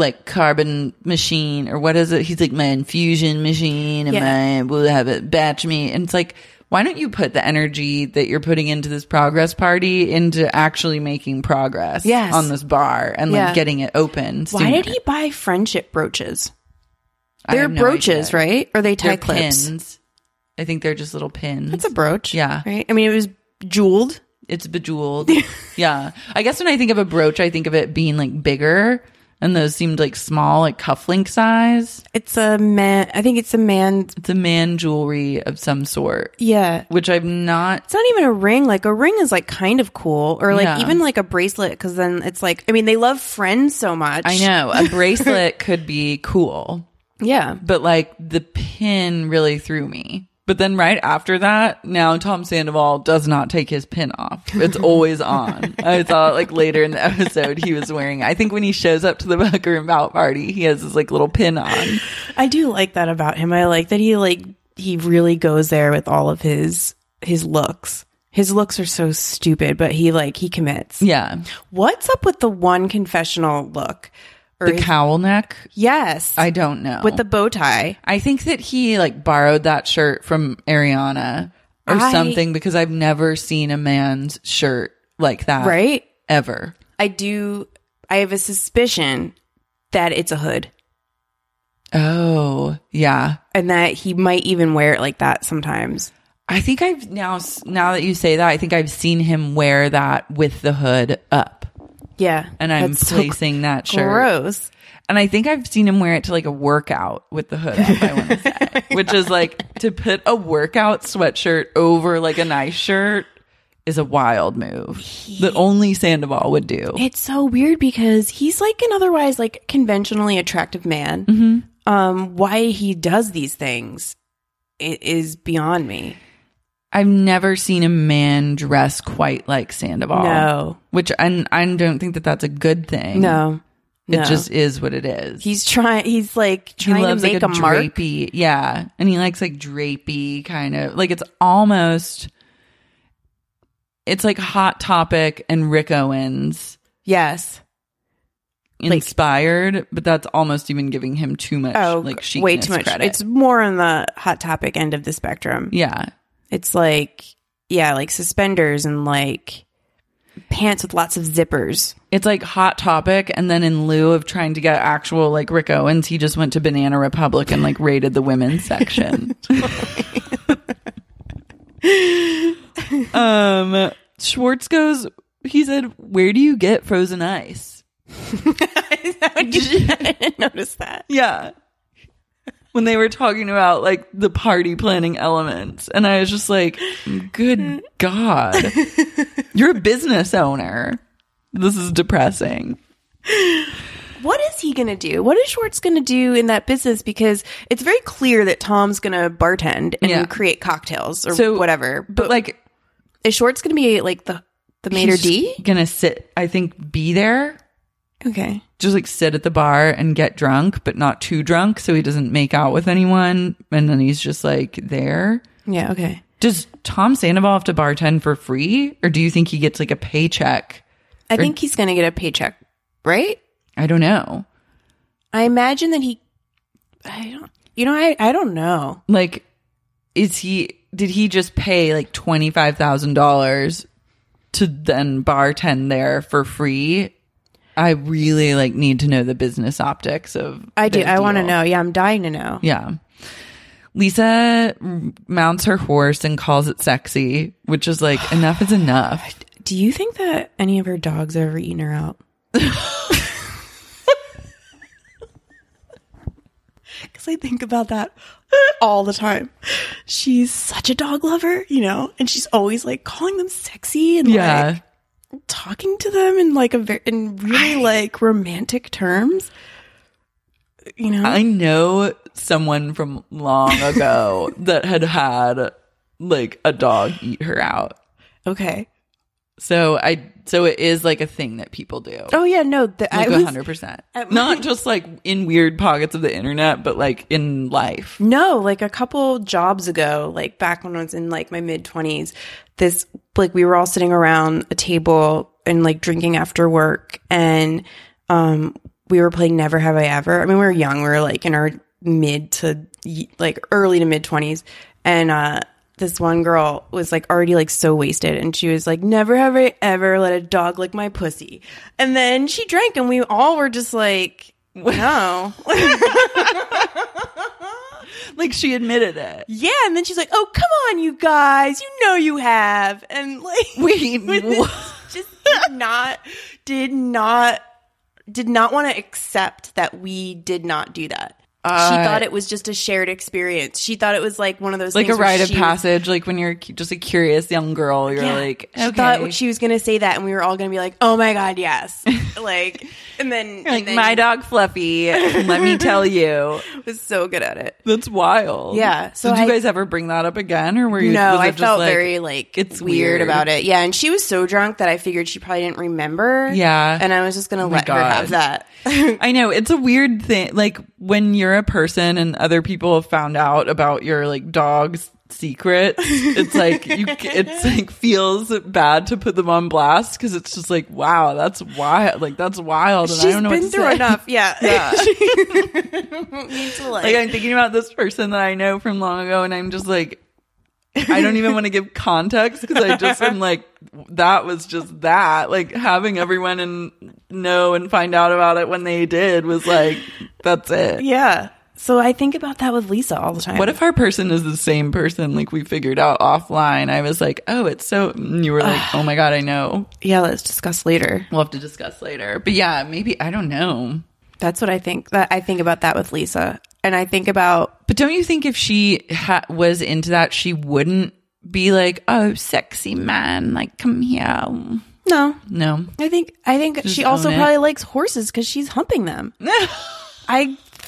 carbon machine, or what is it? He's like, my infusion machine, and we'll have it batch me. And it's like, why don't you put the energy that you're putting into this progress party into actually making progress on this bar and like getting it open sooner? Why did he buy friendship brooches? They're brooches, right? Or they tie clips? Pins. I think they're just little pins. That's a brooch. Yeah. Right? I mean, it was jeweled. It's bejeweled. Yeah. I guess when I think of a brooch, I think of it being like bigger, and those seemed like small, like cufflink size. It's a man. I think it's a man. It's a man jewelry of some sort. Yeah. Which I'm not. It's not even a ring. Like, a ring is like kind of cool, or like even like a bracelet, because then it's like, I mean, they love Friends so much. I know. A bracelet could be cool. Yeah. But like the pin really threw me. But then right after that, now Tom Sandoval does not take his pin off. It's always on. I thought like later in the episode he was wearing, I think when he shows up to the Bucker and Bout party, he has his like little pin on. I do like that about him. I like that he really goes there with all of his looks. His looks are so stupid, but he commits. Yeah. What's up with the one confessional look? The cowl neck? Yes. I don't know. With the bow tie. I think that he like borrowed that shirt from Ariana or something, because I've never seen a man's shirt like that. Right? Ever. I have a suspicion that it's a hood. Oh, yeah. And that he might even wear it like that sometimes. I think I've now that you say that, I think I've seen him wear that with the hood up. Yeah. And I'm placing that shirt. Gross. And I think I've seen him wear it to like a workout with the hood up, I want to say. Which is like, to put a workout sweatshirt over like a nice shirt is a wild move that only Sandoval would do. It's so weird because he's like an otherwise like conventionally attractive man. Mm-hmm. Why he does these things is beyond me. I've never seen a man dress quite like Sandoval. No. Which I don't think that that's a good thing. No. It just is what it is. He's like trying he loves to make like a mark. drapey, yeah. And he likes like drapey kind of, like it's almost, it's like Hot Topic and Rick Owens. Yes. Inspired, but that's almost even giving him too much like chicness way too much credit. It's more on the Hot Topic end of the spectrum. Yeah. It's like, yeah, like suspenders and like pants with lots of zippers. It's like Hot Topic, and then in lieu of trying to get actual like Rick Owens, he just went to Banana Republic and like raided the women's section. Schwartz goes, he said, "Where do you get frozen ice?" Is that what you said? I didn't notice that. Yeah. When they were talking about like the party planning elements, and I was just like, good God, you're a business owner. This is depressing. What is he going to do? What is Schwartz going to do in that business? Because it's very clear that Tom's going to bartend and create cocktails or whatever. But like, is Schwartz going to be like the maitre d'? Gonna sit, I think, be there. Okay. Just like sit at the bar and get drunk, but not too drunk so he doesn't make out with anyone. And then he's just like there. Yeah, okay. Does Tom Sandoval have to bartend for free? Or do you think he gets like a paycheck? I think he's going to get a paycheck, right? I don't know. I imagine that I don't know. Like, did he just pay like $25,000 to then bartend there for free? I really like need to know the business optics of I do. I want to deal. know. Yeah, I'm dying to know. Yeah. Lisa mounts her horse and calls it sexy, which is like, enough is enough. Do you think that any of her dogs have ever eaten her out? Because I think about that all the time. She's such a dog lover, you know, and she's always like calling them sexy and like talking to them in like in really like romantic terms. You know, I know someone from long ago that had like a dog eat her out. Okay. So it is like a thing that people do. Oh yeah, no, like 100%. Not just like in weird pockets of the internet, but like in life. No, like a couple jobs ago, like back when I was in like my mid-20s, this like we were all sitting around a table and like drinking after work, and we were playing Never Have I Ever. I mean, we were young, we were like in our mid to like early to mid-20s, and this one girl was like already like so wasted, and she was like, "Never have I ever let a dog lick my pussy." And then she drank, and we all were just like, "No." Like she admitted it. Yeah, and then she's like, "Oh, come on, you guys, you know you have." And like, just did not want to accept that we did not do that. She thought it was just a shared experience. She thought it was like one of those like things a rite of passage. Like when you're just a curious young girl, you're like, okay. She thought she was going to say that, and we were all going to be like, "Oh my God, yes!" Like, and then like, my dog Fluffy. Let me tell you, was so good at it. That's wild. Yeah. So did you guys ever bring that up again, or were you? No, was it I just felt like, very like it's weird about it. Yeah, and she was so drunk that I figured she probably didn't remember. Yeah, and I was just going to let her have that. I know, it's a weird thing. Like when you're a person and other people have found out about your like dog's secrets, it's like it's like feels bad to put them on blast, because it's just like, wow, that's wild. Like that's wild. And She's I don't know been what to through say. enough. Yeah. Need to like I'm thinking about this person that I know from long ago, and I'm just like, I don't even want to give context, because I just am like, that was just that. Like having everyone know and find out about it when they did was like, that's it. Yeah. So I think about that with Lisa all the time. What if our person is the same person? Like we figured out offline. I was like, oh, it's so. And you were like, oh my God, I know. Yeah, let's discuss later. We'll have to discuss later. But yeah, maybe, I don't know. That's what I think. I think about that with Lisa. And I think about. But don't you think if she was into that, she wouldn't be like, oh, sexy man, like come here? No. I think just she also own it. probably likes horses because she's humping them. I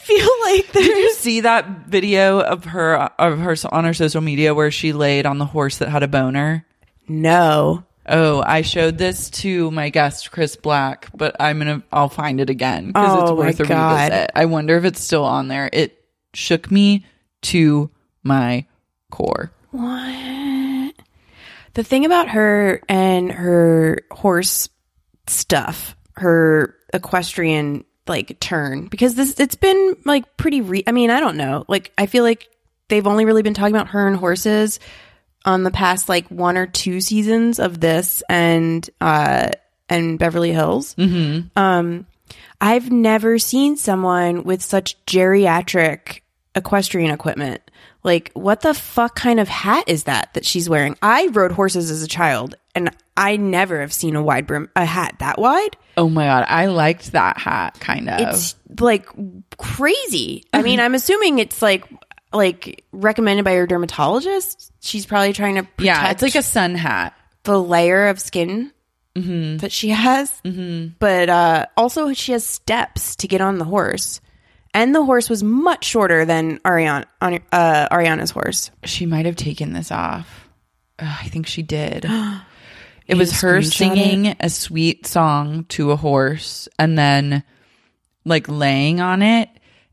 feel like Did you there's see that video of her on her social media where she laid on the horse that had a boner? no. Oh, I showed this to my guest Chris Black, but I'll find it again because it's Oh, worth my a God. revisit. I wonder if it's still on there. It shook me to my core. What? The thing about her and her horse stuff, her equestrian like turn, because it's been like pretty I mean, I don't know. Like I feel like they've only really been talking about her and horses on the past like 1 or 2 seasons of this and Beverly Hills. Mm-hmm. I've never seen someone with such geriatric equestrian equipment. Like, what the fuck kind of hat is that she's wearing? I rode horses as a child, and I never have seen a hat that wide. Oh my God, I liked that hat, kind of. It's like crazy. I mean, I'm assuming it's like recommended by your dermatologist. She's probably trying to protect Yeah, it's like a sun hat. the layer of skin that she has. Mm-hmm. But also she has steps to get on the horse. And the horse was much shorter than Ariana's horse. She might have taken this off. I think she did. It was her screenshot singing a sweet song to a horse and then like laying on it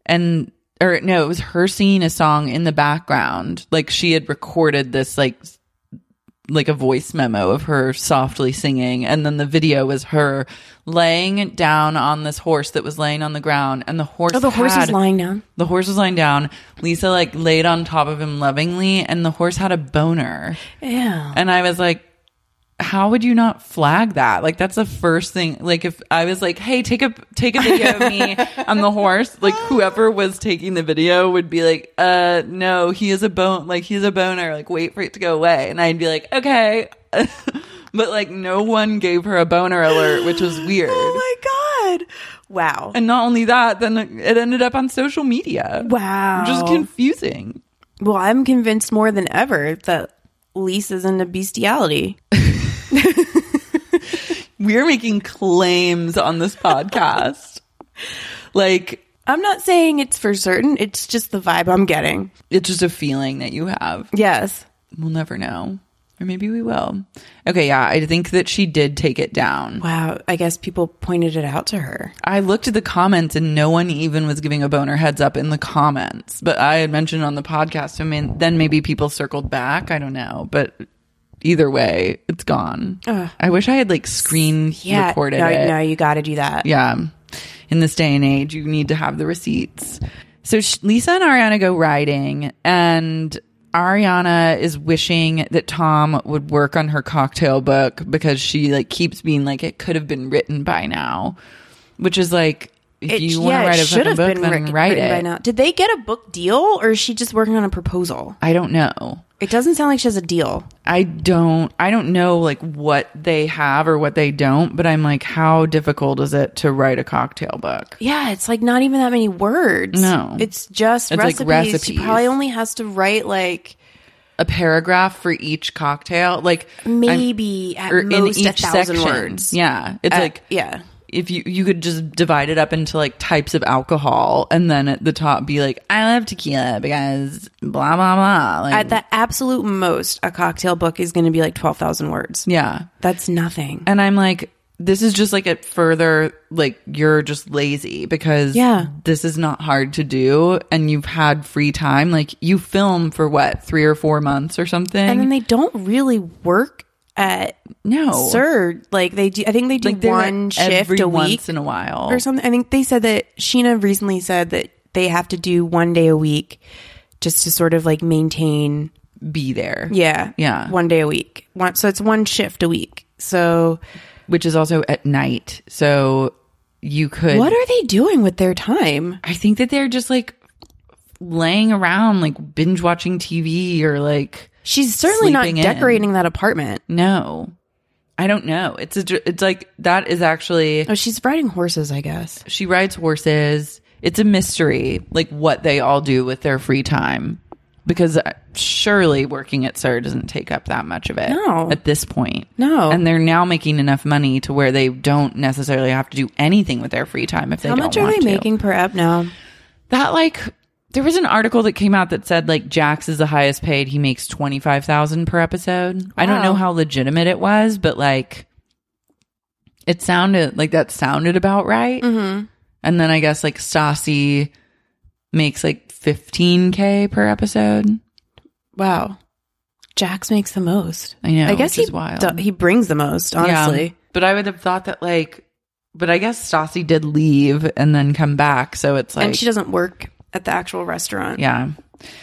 it was her singing a song in the background. Like she had recorded this like a voice memo of her softly singing, and then the video was her laying down on this horse that was laying on the ground, and the horse was lying down. The horse was lying down. Lisa like laid on top of him lovingly, and the horse had a boner. Yeah. And I was like, how would you not flag that? Like that's the first thing. Like if I was like, hey, take a video of me on the horse, like whoever was taking the video would be like, no, he is a boner, like wait for it to go away. And I'd be like, okay. But like no one gave her a boner alert, which was weird. Oh my God. Wow. And not only that, then it ended up on social media. Wow. Which is confusing. Well, I'm convinced more than ever that Lisa's into bestiality. We're making claims on this podcast. Like, I'm not saying it's for certain. It's just the vibe I'm getting. it's just a feeling that you have. Yes. We'll never know. Or maybe we will. Okay, yeah, I think that she did take it down. Wow. I guess people pointed it out to her. I looked at the comments and no one even was giving a boner heads up in the comments. But I had mentioned on the podcast. I mean, then maybe people circled back. I don't know. But either way, it's gone. I wish I had like screen recorded it. No, you got to do that. Yeah. In this day and age, you need to have the receipts. So Lisa and Ariana go riding, and Ariana is wishing that Tom would work on her cocktail book because she like keeps being like, it could have been written by now, which is like, if you want to write a fucking book, then write it. By now. Did they get a book deal, or is she just working on a proposal? I don't know. It doesn't sound like she has a deal. I don't know like what they have or what they don't, but I'm like, how difficult is it to write a cocktail book? Yeah, it's like not even that many words. No. It's just recipes. like recipes. She probably only has to write like A paragraph for each cocktail, like maybe at most 1,000 words. Yeah, it's like yeah. If you could just divide it up into like types of alcohol, and then at the top be like, I love tequila because blah blah blah. Like, At the absolute most, a cocktail book is going to be like 12,000 words. yeah, That's nothing. and I'm like, this is just like a further like you're just lazy because this is not hard to do, and you've had free time. Like you film for what 3 or 4 months or something, And then they don't really work at Sir. Like they do. I think they do like, they're one shift every a week once in a while or something. I think they said that Sheena recently said that they have to do 1 day a week just to sort of like maintain. Be there, Yeah. 1 day a week. So it's one shift a week. So, which is also at night. So you could. what are they doing with their time? I think that they're just like laying around, like binge watching TV or like. She's certainly not sleeping in. decorating that apartment. No, I don't know. It's like that is actually. Oh, she's riding horses, I guess. She rides horses. It's a mystery, like what they all do with their free time, because surely working at SUR doesn't take up that much of it. No. At this point, No. and they're now making enough money to where they don't necessarily have to do anything with their free time if they How don't much are want they to. making per ep now? That like there was an article that came out that said like Jax is the highest paid. He makes $25,000 per episode. Wow. I don't know how legitimate it was, but like it sounded like that sounded about right. Mm-hmm. And then I guess like Stassi makes like $15K per episode. Wow. Jax makes the most. I know. I guess he brings the most, honestly. Yeah, but I would have thought that like, but I guess Stassi did leave and then come back. So it's like, and she doesn't work at the actual restaurant. Yeah.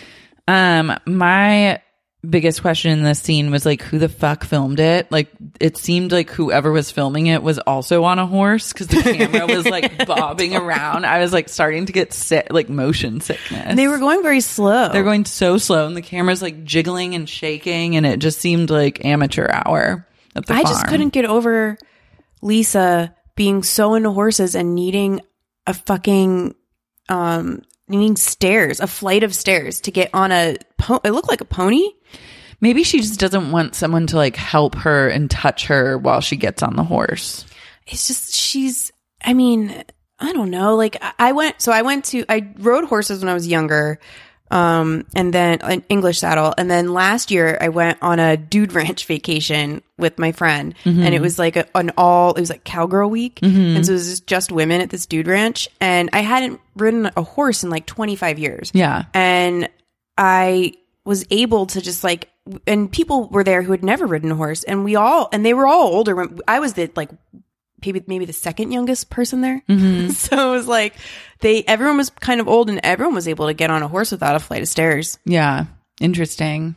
My biggest question in this scene was like, who the fuck filmed it? Like, it seemed like whoever was filming it was also on a horse because the camera was like bobbing around. I was like starting to get sick, like motion sickness. And they were going very slow. They're going so slow, and the camera's like jiggling and shaking, and it just seemed like amateur hour at the farm. I just couldn't get over Lisa being so into horses and needing a fucking needing stairs, a flight of stairs to get on it looked like a pony. Maybe she just doesn't want someone to like help her and touch her while she gets on the horse. It's just I mean, I don't know. Like I rode horses when I was younger. And then an English saddle. And then last year I went on a dude ranch vacation with my friend, and it was like it was like cowgirl week. And so it was just women at this dude ranch. And I hadn't ridden a horse in like 25 years. Yeah. And I was able to just like, and people were there who had never ridden a horse, and they were all older. I was the like, maybe the second youngest person there. So it was like everyone was kind of old, and everyone was able to get on a horse without a flight of stairs. Yeah. Interesting.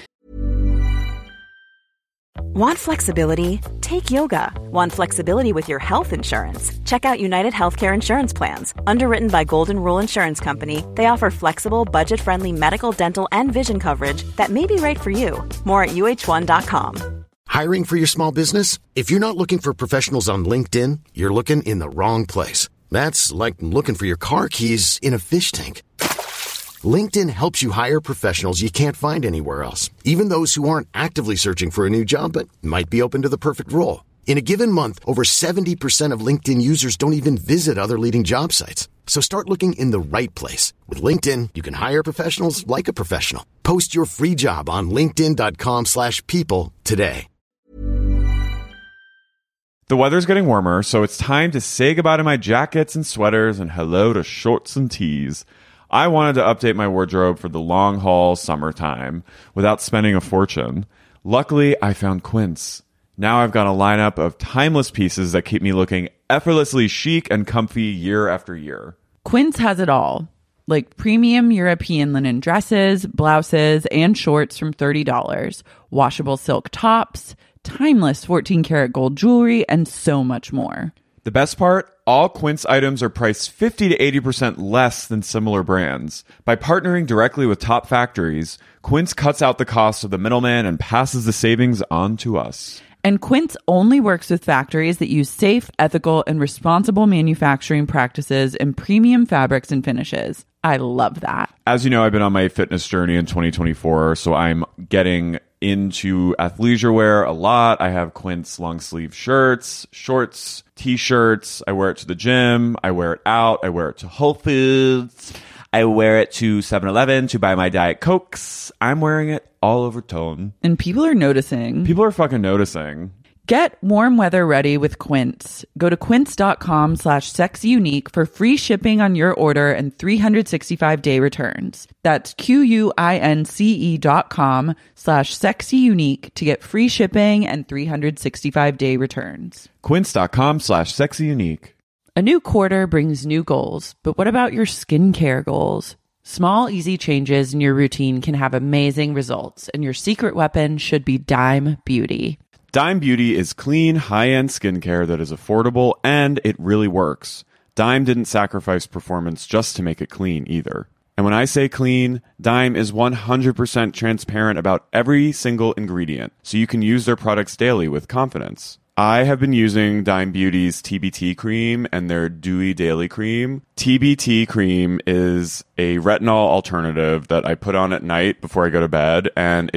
Want flexibility? Take yoga. Want flexibility with your health insurance? Check out United Healthcare Insurance Plans. Underwritten by Golden Rule Insurance Company, they offer flexible, budget-friendly medical, dental, and vision coverage that may be right for you. More at uh1.com. Hiring for your small business? If you're not looking for professionals on LinkedIn, you're looking in the wrong place. That's like looking for your car keys in a fish tank. LinkedIn helps you hire professionals you can't find anywhere else, even those who aren't actively searching for a new job but might be open to the perfect role. In a given month, over 70% of LinkedIn users don't even visit other leading job sites. So start looking in the right place. With LinkedIn, you can hire professionals like a professional. Post your free job on linkedin.com/people today. The weather's getting warmer, so it's time to say goodbye to my jackets and sweaters and hello to shorts and tees. I wanted to update my wardrobe for the long haul summertime without spending a fortune. Luckily, I found Quince. Now I've got a lineup of timeless pieces that keep me looking effortlessly chic and comfy year after year. Quince has it all, like premium European linen dresses, blouses, and shorts from $30, washable silk tops, timeless 14-karat gold jewelry, and so much more. The best part? All Quince items are priced 50 to 80% less than similar brands. By partnering directly with top factories, Quince cuts out the cost of the middleman and passes the savings on to us. And Quince only works with factories that use safe, ethical, and responsible manufacturing practices and premium fabrics and finishes. I love that. As you know, I've been on my fitness journey in 2024, so I'm getting into athleisure wear a lot. I have Quince long sleeve shirts, shorts, t-shirts. I wear it to the gym. I wear it out. I wear it to Whole Foods. I wear it to 7-Eleven to buy my Diet Cokes. I'm wearing it all over Tone. And people are noticing. People are fucking noticing. Get warm weather ready with Quince. Go to quince.com/sexyunique for free shipping on your order and 365-day returns. That's QUINCE.com/sexyunique to get free shipping and 365-day returns. Quince.com/sexyunique. A new quarter brings new goals, but what about your skincare goals? Small, easy changes in your routine can have amazing results, and your secret weapon should be Dime Beauty. Dime Beauty is clean, high-end skincare that is affordable, and it really works. Dime didn't sacrifice performance just to make it clean either. And when I say clean, Dime is 100% transparent about every single ingredient, so you can use their products daily with confidence. I have been using Dime Beauty's TBT cream and their Dewy Daily Cream. TBT cream is a retinol alternative that I put on at night before I go to bed, and it's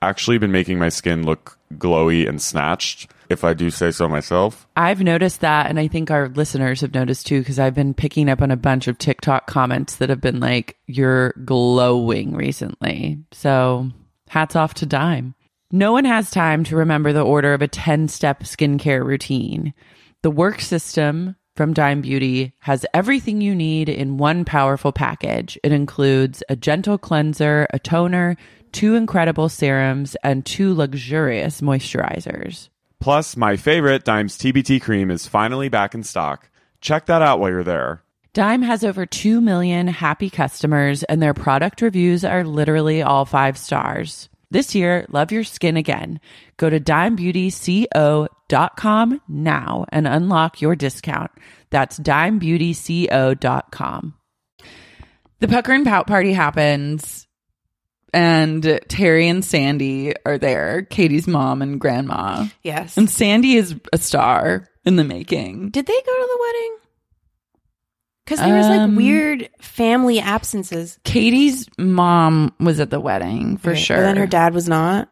actually been making my skin look glowy and snatched, if I do say so myself. I've noticed that, and I think our listeners have noticed too, because I've been picking up on a bunch of TikTok comments that have been like, you're glowing recently. So hats off to Dime. No one has time to remember the order of a 10-step skincare routine. The work system from Dime Beauty has everything you need in one powerful package. It includes a gentle cleanser, a toner, 2 incredible serums, and 2 luxurious moisturizers. Plus, my favorite, Dime's TBT cream, is finally back in stock. Check that out while you're there. Dime has over 2 million happy customers, and their product reviews are literally all 5 stars. This year, love your skin again. Go to dimebeautyco.com now and unlock your discount. That's dimebeautyco.com. The Pucker and Pout party happens, and Terry and Sandy are there, Katie's mom and grandma. Yes. And Sandy is a star in the making. Did they go to the wedding? Because there was like weird family absences. Katie's mom was at the wedding for sure. But then her dad was not.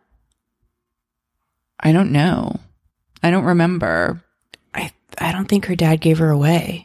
I don't know. I don't remember. I don't think her dad gave her away.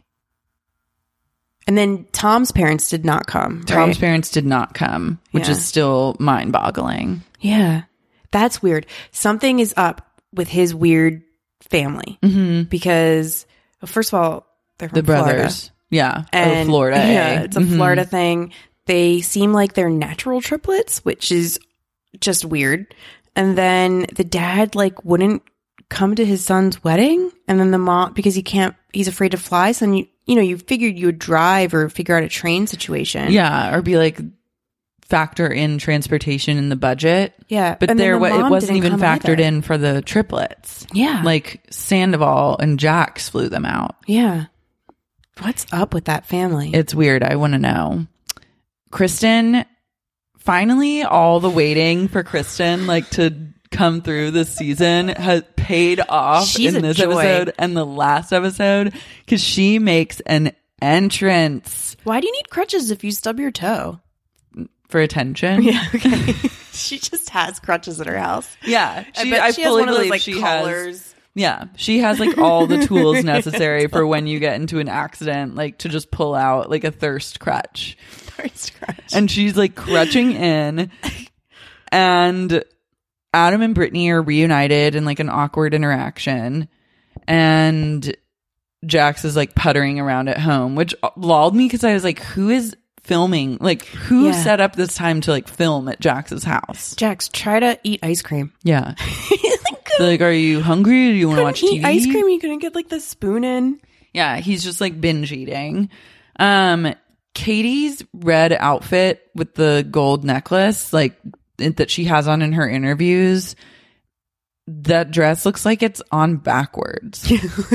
And then Tom's parents did not come. Tom's parents did not come, which Yeah. is still mind-boggling. Yeah. That's weird. Something is up with his weird family. Because, well, first of all, they're from The brothers. Florida. Yeah. And Florida. Yeah, it's a Florida thing. They seem like they're natural triplets, which is just weird. And then the dad like wouldn't come to his son's wedding, and then the mom, because he's afraid to fly. So then you figured you would drive or figure out a train situation. Yeah, or be like factor in transportation in the budget. Yeah, but and then there the it mom wasn't didn't even come factored either. in for the triplets. Yeah. Like Sandoval and Jax flew them out. Yeah. What's up with that family? It's weird. I want to know. Kristen, finally, all the waiting for Kristen like to come through this season has paid off. She's in a this joy. episode and the last episode, because she makes an entrance Why do you need crutches if you stub your toe? for attention. Yeah, okay. She just has crutches at her house. Yeah, I bet she has fully one of those believe like she collars. has. Yeah, she has like all the tools necessary for when you get into an accident, like to just pull out like a thirst crutch. And she's like crutching in, and Adam and Brittany are reunited in like an awkward interaction, and Jax is like puttering around at home, which lulled me because I was like, who is filming? Like, who Yeah. set up this time to like film at Jax's house? Jax, try to eat ice cream. Yeah. They're like, are you hungry? Or do you want to watch Eat TV? ice cream. You couldn't get like the spoon in. Yeah, he's just like binge eating. Katie's red outfit with the gold necklace, like that she has on in her interviews, that dress looks like it's on backwards.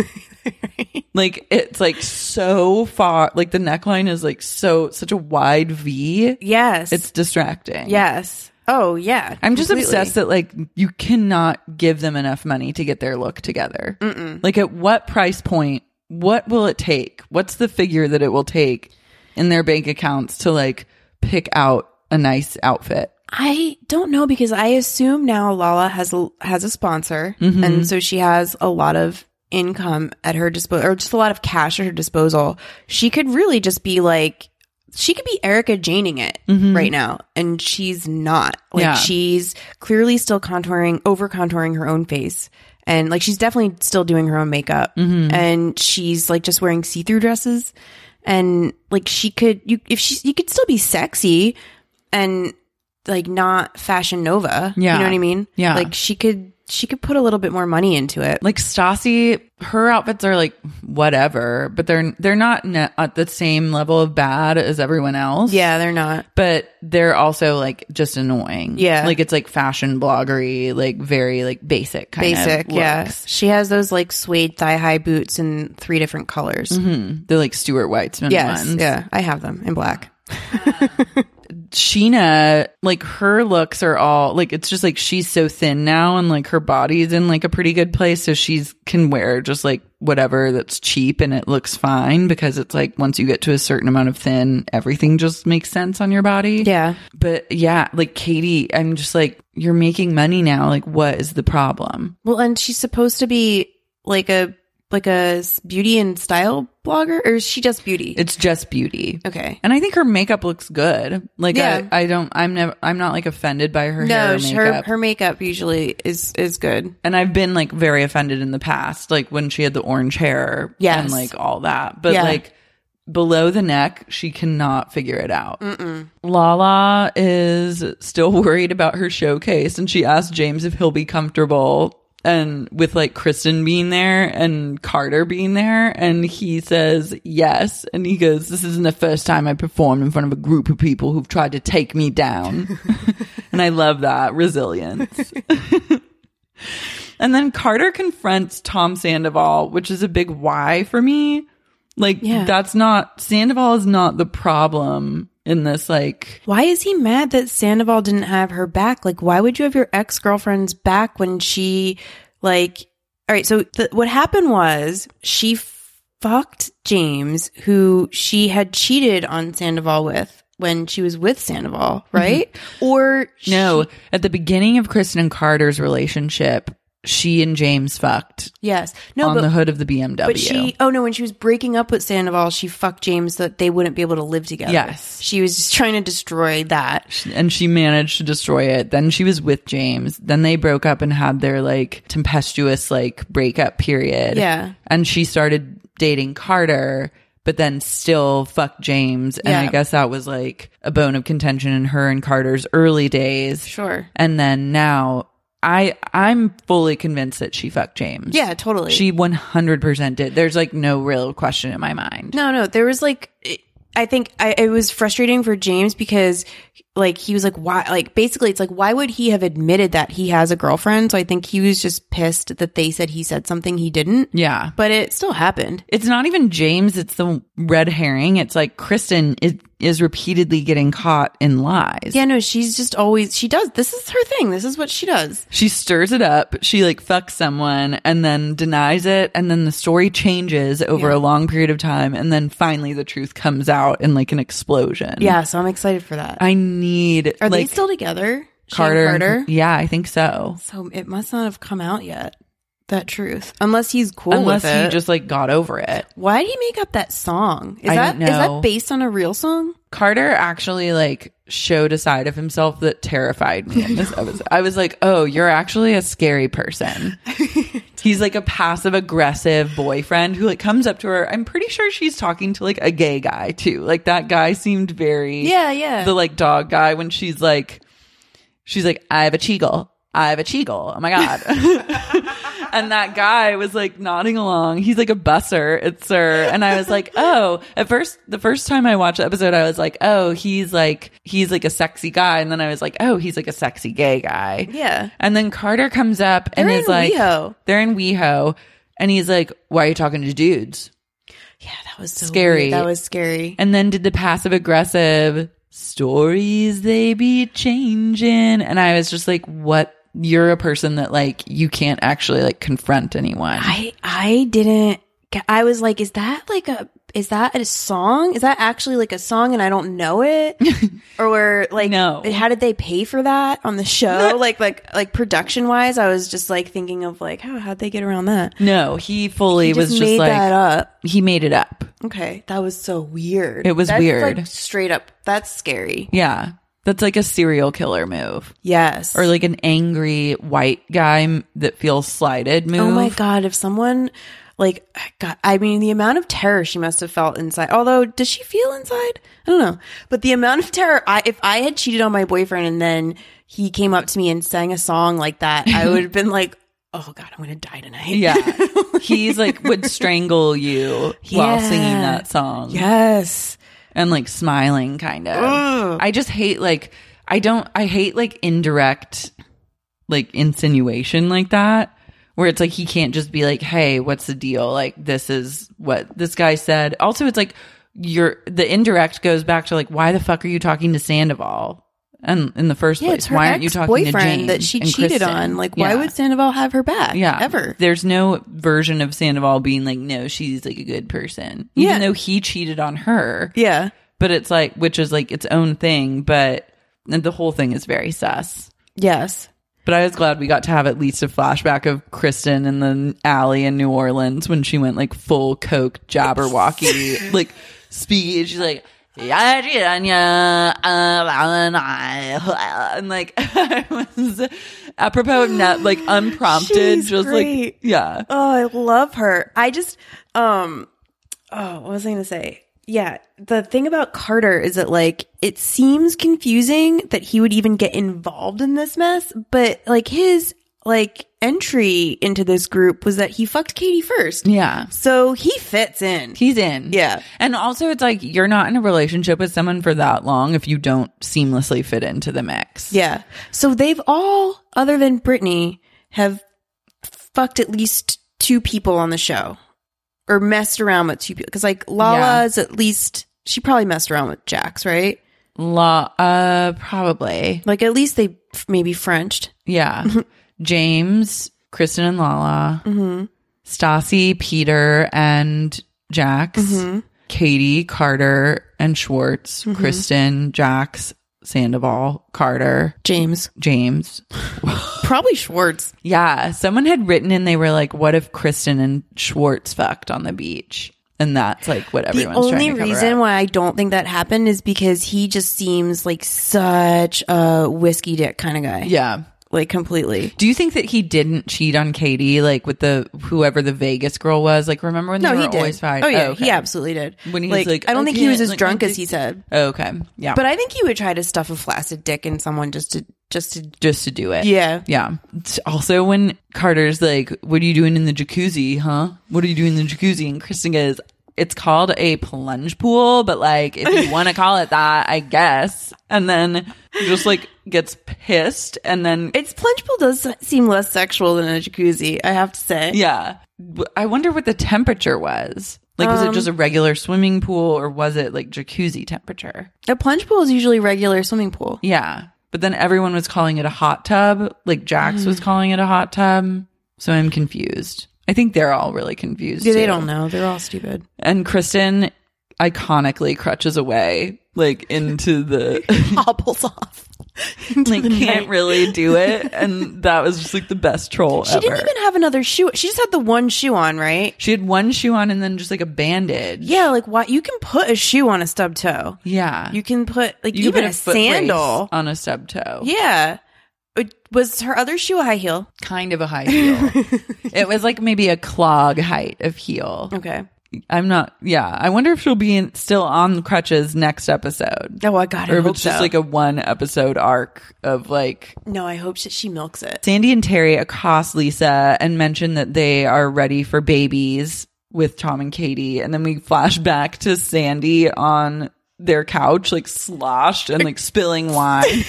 Like it's like so far, like the neckline is like such a wide V. Yes. It's distracting. Yes. Oh, yeah. I'm just completely. obsessed that like you cannot give them enough money to get their look together. Like at what price point, what will it take? What's the figure that it will take in their bank accounts to like pick out a nice outfit? I don't know, because I assume now Lala has a sponsor, and so she has a lot of income at her disposal, or just a lot of cash at her disposal. She could really just be like, she could be Erica Janing it right now, and she's not. Like Yeah. she's clearly still over contouring her own face, and like she's definitely still doing her own makeup, and she's like just wearing see-through dresses, and like you could still be sexy and like not Fashion Nova. Yeah. You know what I mean? Yeah. Like she could put a little bit more money into it. Like Stassi, her outfits are like whatever, but they're not at the same level of bad as everyone else. Yeah, they're not. But they're also like just annoying. Yeah. Like it's like fashion bloggery, like very like basic kind Basic, of yeah. looks. She has those like suede thigh-high boots in 3 different colors. They're like Stuart Weitzman Yes, ones. yeah. I have them in black. Sheena, like her looks are all like, it's just like she's so thin now and like her body's in like a pretty good place. So she's can wear just like whatever that's cheap and it looks fine because it's like once you get to a certain amount of thin, everything just makes sense on your body. Yeah. But yeah, like Katie, I'm just like, you're making money now. Like, what is the problem? Well, and she's supposed to be like a beauty and style blogger, or is she just beauty? It's just beauty. Okay. And I think her makeup looks good. Like, yeah. I'm not like offended by her hair or No, makeup. her makeup usually is good. And I've been like very offended in the past, like when she had the orange hair and like all that. But like below the neck, she cannot figure it out. Lala is still worried about her showcase, and she asked James if he'll be comfortable. And with like Kristen being there and Carter being there, and he says yes, and he goes, "This isn't the first time I performed in front of a group of people who've tried to take me down." And I love that resilience. And then Carter confronts Tom Sandoval, which is a big why for me. Like, Sandoval is not the problem in this, like... Why is he mad that Sandoval didn't have her back? Like, why would you have your ex-girlfriend's back when she, like... All right, so what happened was she fucked James, who she had cheated on Sandoval with when she was with Sandoval, right? Or... No, at the beginning of Kristen and Carter's relationship... She and James fucked. Yes. On the hood of the BMW. But when she was breaking up with Sandoval, she fucked James so that they wouldn't be able to live together. Yes. She was just trying to destroy that. And she managed to destroy it. Then she was with James. Then they broke up and had their like tempestuous like breakup period. Yeah. And she started dating Carter, but then still fucked James. And I guess that was like a bone of contention in her and Carter's early days. Sure. And then now... I'm fully convinced that she fucked James. Yeah, totally. She 100% did. There's like no real question in my mind. No. There was like, I think it was frustrating for James because like he was like, why? Like basically it's like, why would he have admitted that he has a girlfriend? So I think he was just pissed that they said he said something he didn't. Yeah. But it still happened. It's not even James. It's the red herring. It's like Kristen is repeatedly getting caught in lies. Yeah, no, she's just always, she does. This is her thing. This is what she does. She stirs it up. She like fucks someone and then denies it. And then the story changes over a long period of time. And then finally the truth comes out in like an explosion. Yeah, so I'm excited for that. Are they still together? Carter? Yeah, I think so. So it must not have come out yet. That truth. Unless he's cool with it. Unless he just like got over it. Why did he make up that song? Is don't know. that based on a real song? Carter actually like showed a side of himself that terrified me in this episode. I was like, oh, you're actually a scary person. He's like a passive aggressive boyfriend who like comes up to her. I'm pretty sure she's talking to like a gay guy too. Like that guy seemed very the like dog guy when she's like I have a cheagle. Oh my God. And that guy was like nodding along. He's like a busser. It's her. And I was like, oh, the first time I watched the episode, I was like, oh, he's like a sexy guy. And then I was like, oh, he's like a sexy gay guy. Yeah. And then Carter comes up and is like, they're in WeHo. And he's like, why are you talking to dudes? Yeah, that was so scary. Weird. That was scary. And then did the passive aggressive stories they be changing. And I was just like, what? You're a person that like you can't actually like confront anyone. I didn't. I was like, is that a song? Is that actually like a song and I don't know it? Or like, no. How did they pay for that on the show? like production wise, I was just like thinking of like, how'd they get around that? No, he fully was just made like that up. He made it up. Okay, that was so weird. It was weird. Like, straight up, that's scary. Yeah. That's like a serial killer move. Yes. Or like an angry white guy that feels slighted move. Oh my God. If someone like, God, I mean, the amount of terror she must have felt inside. Although, does she feel inside? I don't know. But the amount of terror, if I had cheated on my boyfriend and then he came up to me and sang a song like that, I would have been like, oh God, I'm going to die tonight. Yeah. He's like, would strangle you while singing that song. Yes. And like smiling kind of. Ugh. I just hate like, I hate like indirect like insinuation like that where it's like he can't just be like, hey, what's the deal? Like this is what this guy said. Also, it's like, the indirect goes back to like, why the fuck are you talking to Sandoval? And in the first place, it's her why aren't you talking to James that she and cheated Kristen? on? Like, why would Sandoval have her back? Yeah, ever. There's no version of Sandoval being like, no, she's like a good person, even though he cheated on her. Yeah, but it's like, which is like its own thing, but the whole thing is very sus. Yes. But I was glad we got to have at least a flashback of Kristen in the alley in New Orleans when she went like full coke Jabberwocky, like speaking. She's like, yeah, and like I was apropos of like unprompted, She's just great. like yeah. Oh, I love her. I just what was I gonna say? Yeah, the thing about Carter is that like it seems confusing that he would even get involved in this mess, but like his like entry into this group was that he fucked Katie first. Yeah. So he fits in. He's in. Yeah. And also it's like you're not in a relationship with someone for that long if you don't seamlessly fit into the mix. Yeah. So they've all, other than Brittany, have fucked at least 2 people on the show. Or messed around with 2 people. Because like Lala's at least, she probably messed around with Jax, right? Probably. Like at least they maybe Frenched. Yeah. James, Kristen and Lala, Stassi, Peter and Jax, Katie, Carter and Schwartz, Kristen, Jax, Sandoval, Carter, James. Probably Schwartz. Yeah. Someone had written and they were like, what if Kristen and Schwartz fucked on the beach? And that's like what everyone's trying to cover up. The only reason why I don't think that happened is because he just seems like such a whiskey dick kind of guy. Yeah. Like completely. Do you think that he didn't cheat on Katie, like with the whoever the Vegas girl was? Like, remember when they were always fighting? Oh yeah, he absolutely did. When he was like, I don't think he was as drunk as he said. Oh, okay, yeah, but I think he would try to stuff a flaccid dick in someone just to do it. Yeah, yeah. Also, when Carter's like, "What are you doing in the jacuzzi, huh? What are you doing in the jacuzzi?" and Kristen goes, "It's called a plunge pool, but like if you want to call it that, I guess." And then just like gets pissed, and then its plunge pool does seem less sexual than a jacuzzi, I have to say. Yeah, I wonder what the temperature was. Like, was it just a regular swimming pool, or was it like jacuzzi temperature? A plunge pool is usually regular swimming pool. Yeah, but then everyone was calling it a hot tub. Like Jax was calling it a hot tub. So I'm confused. I think they're all really confused. Yeah, they don't know. They're all stupid. And Kristen iconically crutches away, like into the hobbles off. Like can't really do it, and that was just like the best troll she ever. She didn't even have another shoe. She just had the one shoe on, right? She had one shoe on and then just like a bandage. Yeah, like what? You can put a shoe on a stub toe. Yeah, you can put like you even can put a sandal on a stub toe. Yeah. Was her other shoe a high heel? Kind of a high heel. It was like maybe a clog height of heel. Okay. I'm not. Yeah, I wonder if she'll be still on crutches next episode. Oh, I got it. Or if it's just like a 1 episode arc of like. No, I hope she milks it. Sandy and Terry accost Lisa and mention that they are ready for babies with Tom and Katie, and then we flash back to Sandy on their couch, like sloshed and like spilling wine.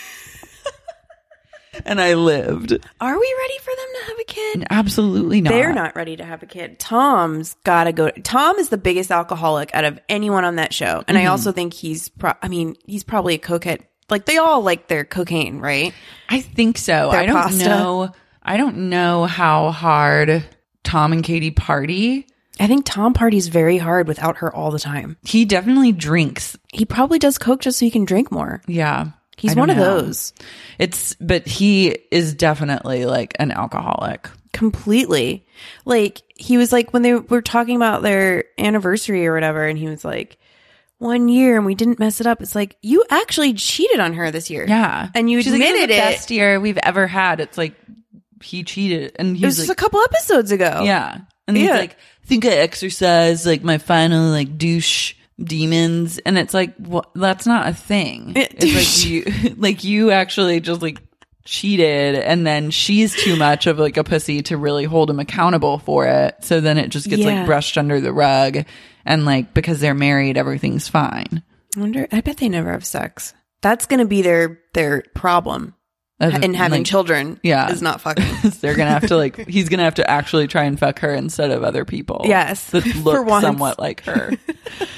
And I lived. Are we ready for them to have a kid? Absolutely not. They're not ready to have a kid. Tom's got to go. Tom is the biggest alcoholic out of anyone on that show. And I also think he's probably a cokehead. Like they all like their cocaine, right? I think so. I don't know how hard Tom and Katie party. I think Tom parties very hard without her all the time. He definitely drinks. He probably does coke just so he can drink more. Yeah. He's one of those. But he is definitely like an alcoholic. Completely. Like he was like when they were talking about their anniversary or whatever, and he was like, 1 year and we didn't mess it up. It's like, you actually cheated on her this year. Yeah. And you admitted like, it was the it. best year we've ever had. It's like he cheated, and it was just a couple episodes ago. Yeah. And he's like, I think I exercised like my final like douche demons, and it's like, well, that's not a thing. It's like you actually just like cheated, and then she's too much of like a pussy to really hold him accountable for it, so then it just gets like brushed under the rug, and like because they're married everything's fine. I bet they never have sex. That's gonna be their problem. And having like, children is not fucking. They're gonna have to like, he's gonna have to actually try and fuck her instead of other people. Yes, that look somewhat like her.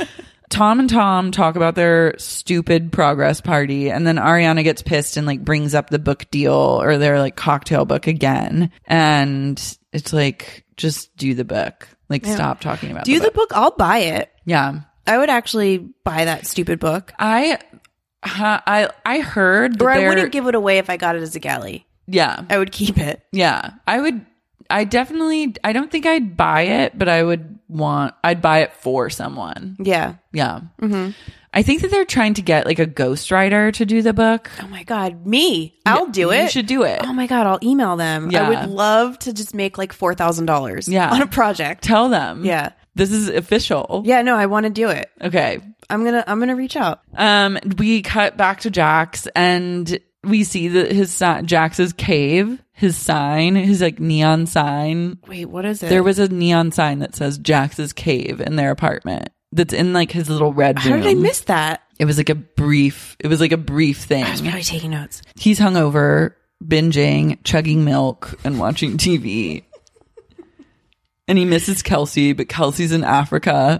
Tom and Tom talk about their stupid progress party, and then Ariana gets pissed and like brings up the book deal or their like cocktail book again. And it's like, just do the book. Like, stop talking about the book. I'll buy it. Yeah. I would actually buy that stupid book. I heard that or I wouldn't give it away if I got it as a galley. Yeah. I would keep it. Yeah. I don't think I'd buy it, but I'd buy it for someone. Yeah. Yeah. Mm-hmm. I think that they're trying to get like a ghostwriter to do the book. Oh my God. I'll do it. You should do it. Oh my God. I'll email them. Yeah. I would love to just make like $4,000 on a project. Tell them. Yeah. This is official. Yeah, no, I want to do it. Okay. I'm gonna reach out. We cut back to Jax and we see that Jax's cave, his sign, his like neon sign. Wait, what is it? There was a neon sign that says Jax's cave in their apartment. That's in like his little red room. How did I miss that? It was like a brief thing. I was probably taking notes. He's hungover, binging, chugging milk, and watching TV. And he misses Kelsey, but Kelsey's in Africa.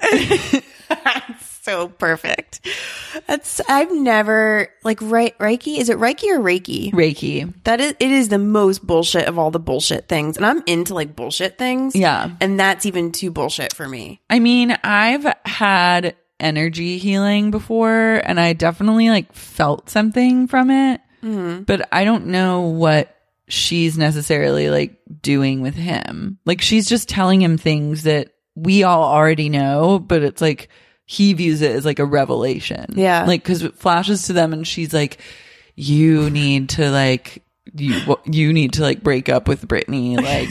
So perfect. I've never Reiki. Is it Reiki or Reiki? Reiki. It is the most bullshit of all the bullshit things. And I'm into like bullshit things. Yeah. And that's even too bullshit for me. I mean, I've had energy healing before and I definitely like felt something from it, but I don't know what she's necessarily like doing with him. Like she's just telling him things that we all already know, but it's like he views it as like a revelation. Yeah. Like, cause it flashes to them and she's like, you need to like break up with Brittany. Like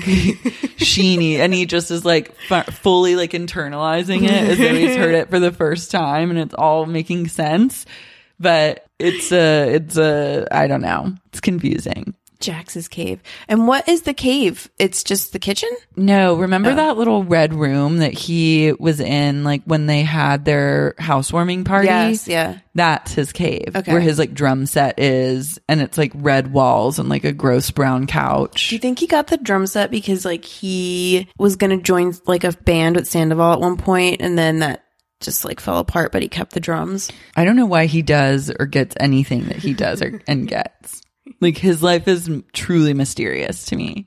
and he just is like fully like internalizing it as though he's heard it for the first time and it's all making sense. But it's I don't know. It's confusing. Jax's cave. And what is the cave? It's just the kitchen? No, remember that little red room that he was in like when they had their housewarming party? Yes, yeah. That's his cave. Okay. Where his like drum set is and it's like red walls and like a gross brown couch. Do you think he got the drum set because like he was going to join like a band with Sandoval at one point and then that just like fell apart, but he kept the drums? I don't know why he does or gets anything that he does and gets. Like his life is truly mysterious to me.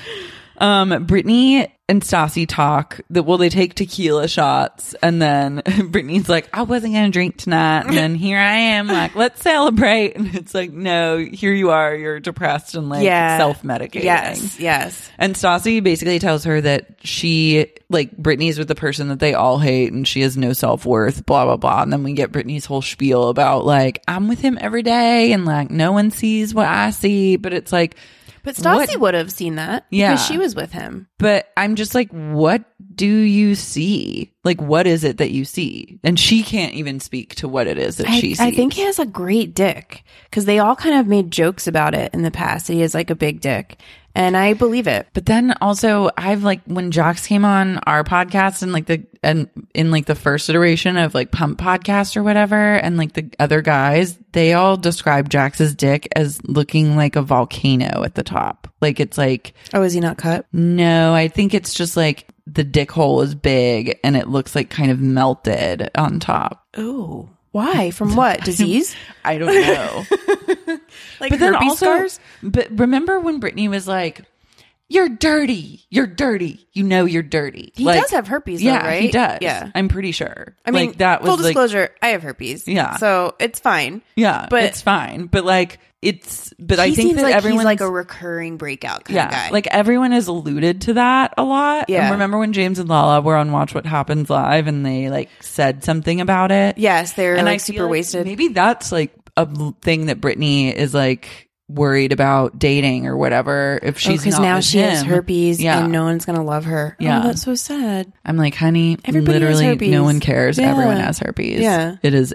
Brittany and Stassi talk that they take tequila shots and then Brittany's like, I wasn't going to drink tonight. And then here I am like, let's celebrate. And it's like, no, here you are. You're depressed and like self-medicating. Yes. And Stassi basically tells her that she like Brittany's with the person that they all hate and she has no self-worth, blah, blah, blah. And then we get Brittany's whole spiel about like, I'm with him every day and like no one sees what I see. But it's like, but Stassi would have seen that because she was with him. But I'm just like, what do you see? Like, what is it that you see? And she can't even speak to what it is that she sees. I think he has a great dick because they all kind of made jokes about it in the past. He has like a big dick. And I believe it. But then also I've like when Jax came on our podcast and in the first iteration of like Pump Podcast or whatever, and like the other guys, they all describe Jax's dick as looking like a volcano at the top. Like it's like, oh, is he not cut? No, I think it's just like the dick hole is big and it looks like kind of melted on top. Oh. Why? From what? Disease? I don't know. Like herpes scars? But remember when Brittany was like, you're dirty. You're dirty. You know you're dirty. He does have herpes though, right? He does. Yeah. I'm pretty sure. I mean, that was full disclosure, I have herpes. Yeah. So it's fine. Yeah. But it's fine. But like I think that everyone's he's like a recurring breakout kind of guy. Like everyone has alluded to that a lot. Yeah. And remember when James and Lala were on Watch What Happens Live and they like said something about it? Yes, they're like super wasted. Maybe that's like a thing that Brittany is like worried about dating or whatever if she's because now she has herpes and no one's gonna love her. Yeah. Oh, that's so sad. I'm like, honey, everybody literally has herpes. No one cares. Yeah. Everyone has herpes. Yeah. It is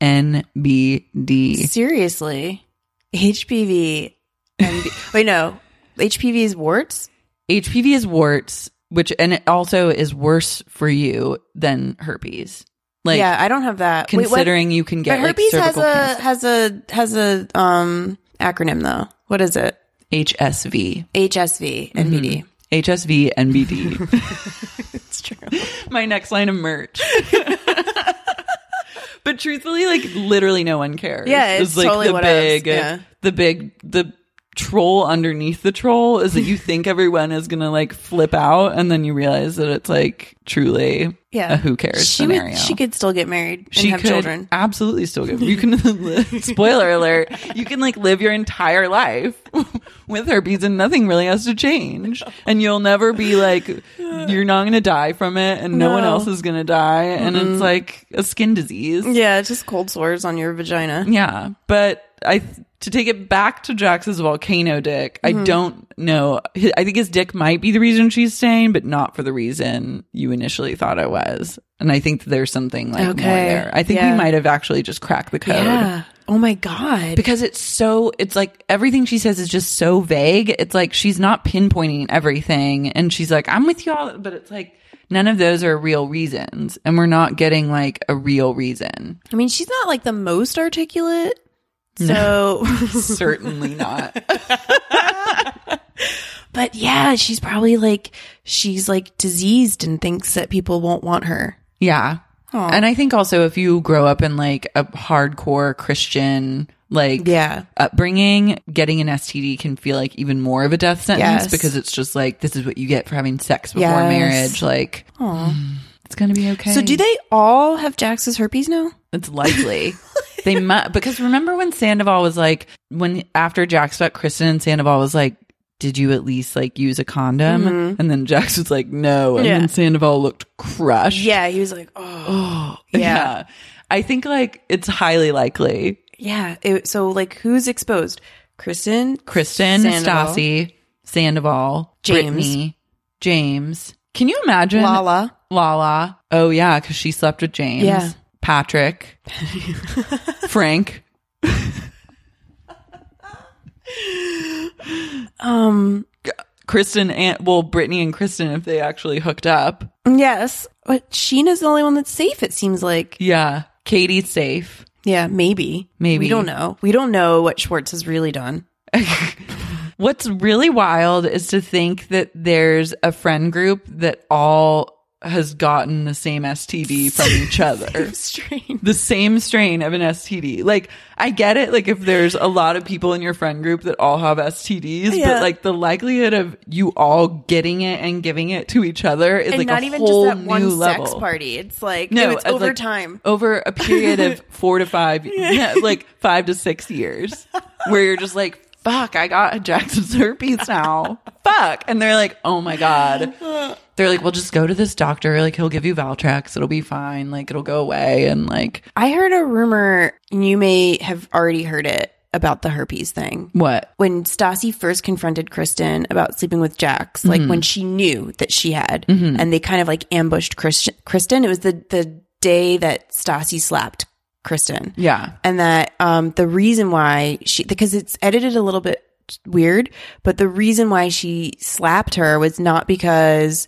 NBD. Seriously. HPV. Wait, no. HPV is warts? HPV is warts, and it also is worse for you than herpes. Like, yeah, I don't have that. Considering you can get herpes like, has a acronym though. What is it? HSV. HSV NBD. HSV NBD. It's true. My next line of merch. But truthfully, like literally no one cares. Yeah, it's like totally the troll underneath the troll is that you think everyone is gonna like flip out, and then you realize that it's like truly a who cares scenario. She could still get married and have children. Absolutely still get. You can spoiler alert. You can like live your entire life with herpes, and nothing really has to change, and you'll never be like you're not gonna die from it, and no one else is gonna die, and it's like a skin disease. Yeah, it's just cold sores on your vagina. Yeah, but to take it back to Jax's volcano dick, I don't know. I think his dick might be the reason she's staying, but not for the reason you initially thought it was. And I think there's something like more there. I think we might have actually just cracked the code. Yeah. Oh my God. Because it's like everything she says is just so vague. It's like she's not pinpointing everything. And she's like, I'm with y'all. But it's like none of those are real reasons. And we're not getting like a real reason. I mean, she's not like the most articulate. So no, certainly not. But yeah, she's probably like, she's like diseased and thinks that people won't want her. Yeah. Aww. And I think also if you grow up in like a hardcore Christian like upbringing, getting an STD can feel like even more of a death sentence because it's just like, this is what you get for having sex before marriage. Like, it's going to be okay. So do they all have Jax's herpes now? It's likely. They might, because remember when Sandoval was like, after Jax fucked Kristen and Sandoval was like, did you at least like use a condom? And then Jax was like, no. And then Sandoval looked crushed. Yeah. He was like, oh. Yeah. I think like it's highly likely. Yeah. So like who's exposed? Kristen, Sandoval. Stassi, Sandoval, Brittany, James. Can you imagine? Lala. Oh yeah. Cause she slept with James. Yeah. Patrick, Frank, Kristen and Brittany and Kristen if they actually hooked up. Yes, but Sheena's the only one that's safe. It seems like. Yeah, Katie's safe. Yeah, maybe. We don't know. We don't know what Schwartz has really done. What's really wild is to think that there's a friend group that all has gotten the same STD from each other. The same strain of an STD. Like, I get it. Like, if there's a lot of people in your friend group that all have STDs, but like the likelihood of you all getting it and giving it to each other is like not a even whole just that one new sex level. party. It's like, no, it's over like, time. Over a period of 4 to 5, like 5 to 6 years, where you're just like, fuck, I got Jax's herpes now. Fuck. And they're like, oh my God. They're like, well, just go to this doctor. Like, he'll give you Valtrex. It'll be fine. Like, it'll go away. And like, I heard a rumor, and you may have already heard it, about the herpes thing. What? When Stassi first confronted Kristen about sleeping with Jax, like when she knew that she had, and they kind of like ambushed Kristen. It was the day that Stassi slapped Kristen. Yeah. And that the reason why because it's edited a little bit weird, but the reason why she slapped her was not because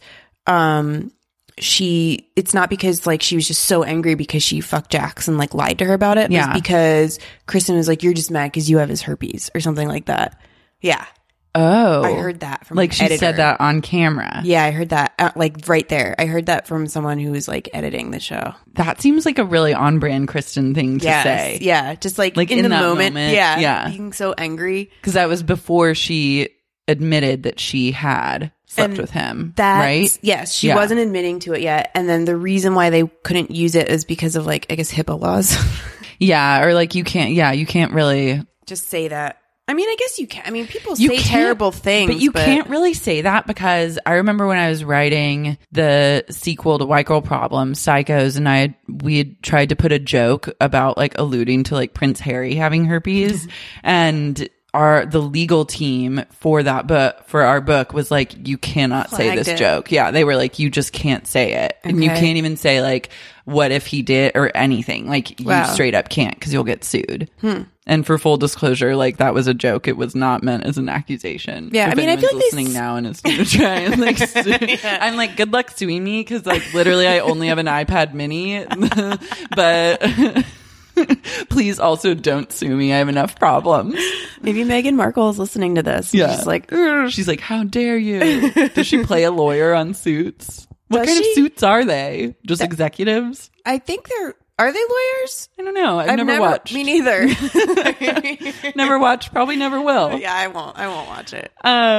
it's not because like she was just so angry because she fucked Jax and like lied to her about it. It was because Kristen was like, you're just mad because you have his herpes or something like that. Yeah. Oh, I heard that from like she editor. said that on camera. Yeah, I heard that like right there. I heard that from someone who was like editing the show. That seems like a really on brand Kristen thing to say. Yeah, just like in the moment. Yeah, being so angry because that was before she admitted that she had slept with him. Right? Yes, she wasn't admitting to it yet. And then the reason why they couldn't use it is because of like I guess HIPAA laws. Yeah, or like you can't really just say that. I mean, I guess you can. I mean, people say terrible things. But you can't really say that because I remember when I was writing the sequel to White Girl Problem, Psychos, and we had tried to put a joke about like alluding to like Prince Harry having herpes. And the legal team for that book, for our book, was like, you cannot say this joke. Yeah, they were like, you just can't say it. Okay. And you can't even say like, what if he did or anything. Like, you straight up can't because you'll get sued. And for full disclosure, like that was a joke. It was not meant as an accusation. Yeah, if I mean, I feel like listening now and is going to try and like, I'm like, good luck suing me because like literally I only have an iPad Mini, but please also don't sue me. I have enough problems. Maybe Meghan Markle is listening to this. Yeah, She's like, how dare you? Does she play a lawyer on Suits? What kind of suits are they? Just executives? I think they're Are they lawyers? I don't know. I've never watched. Me neither. Never watched. Probably never will. Yeah, I won't watch it.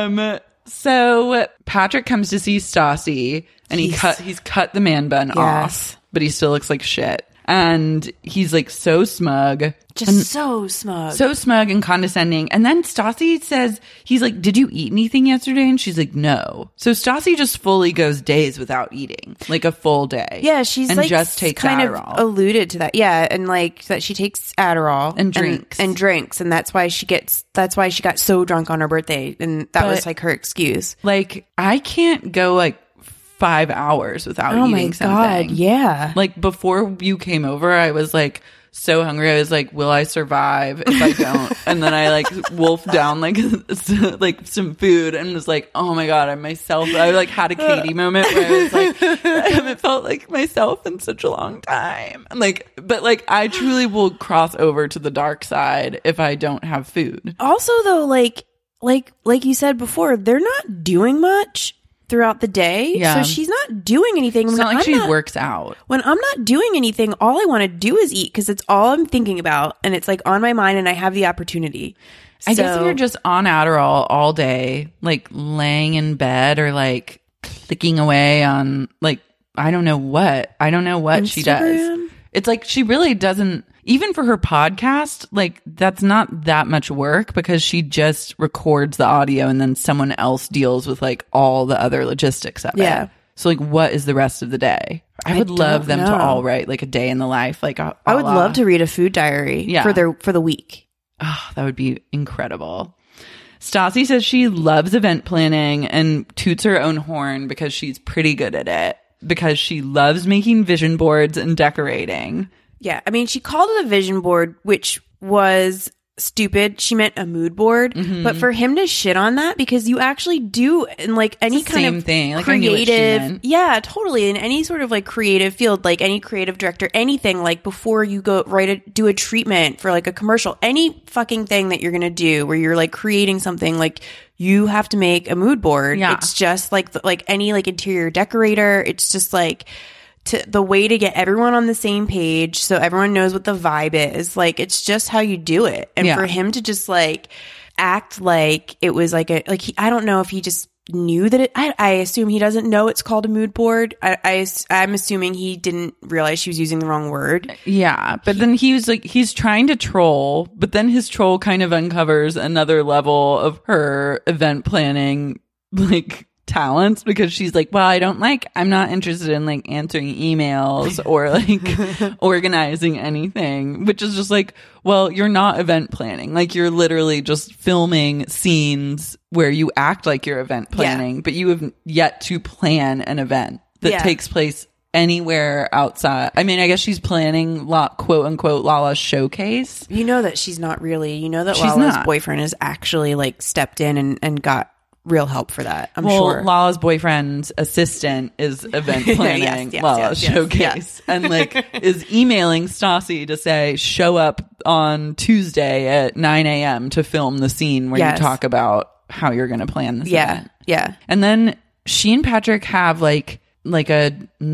So Patrick comes to see Stassi, and he's cut the man bun off, but he still looks like shit. And he's like so smug. So smug. So smug and condescending. And then Stassi says, he's like, did you eat anything yesterday? And she's like, no. So Stassi just fully goes days without eating, like a full day. Yeah, she's and like just takes kind Adderall. of alluded to that. Yeah, and like that she takes Adderall and drinks. And drinks. And that's why she got so drunk on her birthday. And that was like her excuse. Like, I can't go like 5 hours without eating something. Oh my God, yeah. Like before you came over, I was like so hungry. I was like, will I survive if I don't? And then I like wolfed down like some food and was like, oh my God, I'm myself. I like had a Katie moment where I was like, I haven't felt like myself in such a long time. But I truly will cross over to the dark side if I don't have food. Also though, like you said before, they're not doing much throughout the day. Yeah. So she's not doing anything. It's not like she works out. When I'm not doing anything, all I want to do is eat because it's all I'm thinking about. And it's like on my mind and I have the opportunity. I guess if you're just on Adderall all day, like laying in bed or like clicking away on like, I don't know what Instagram? She does. It's like she really doesn't, even for her podcast, like that's not that much work because she just records the audio and then someone else deals with like all the other logistics of it. So like what is the rest of the day? I would love them to all write like a day in the life. Like I would love to read a food diary for the week. Oh, that would be incredible. Stassi says she loves event planning and toots her own horn because she's pretty good at it. Because she loves making vision boards and decorating. Yeah. I mean, she called it a vision board, which was stupid. She meant a mood board. Mm-hmm. But for him to shit on that, because you actually do in like any kind of thing. Like creative. Yeah, totally. In any sort of like creative field, like any creative director, anything like before you go do a treatment for like a commercial, any fucking thing that you're going to do where you're like creating something like you have to make a mood board. Yeah. It's just like any like interior decorator. It's just like the way to get everyone on the same page so everyone knows what the vibe is. Like it's just how you do it. And for him to just like act like it was like I don't know if he just knew that I assume he doesn't know it's called a mood board. I'm assuming he didn't realize she was using the wrong word. Yeah, but then he was like, he's trying to troll, but then his troll kind of uncovers another level of her event planning like talents because she's like, well, I'm not interested in like answering emails or like organizing anything, which is just like, well, you're not event planning. Like you're literally just filming scenes where you act like you're event planning, but you have yet to plan an event that takes place anywhere outside. I mean, I guess she's planning quote unquote Lala's showcase. You know that she's not really, you know that Lala's boyfriend has actually like stepped in and got real help for that. I'm sure. Lala's boyfriend's assistant is event planning Lala's showcase and like is emailing Stassi to say, show up on Tuesday at 9 a.m. to film the scene where you talk about how you're going to plan this event. Yeah. And then she and Patrick have like a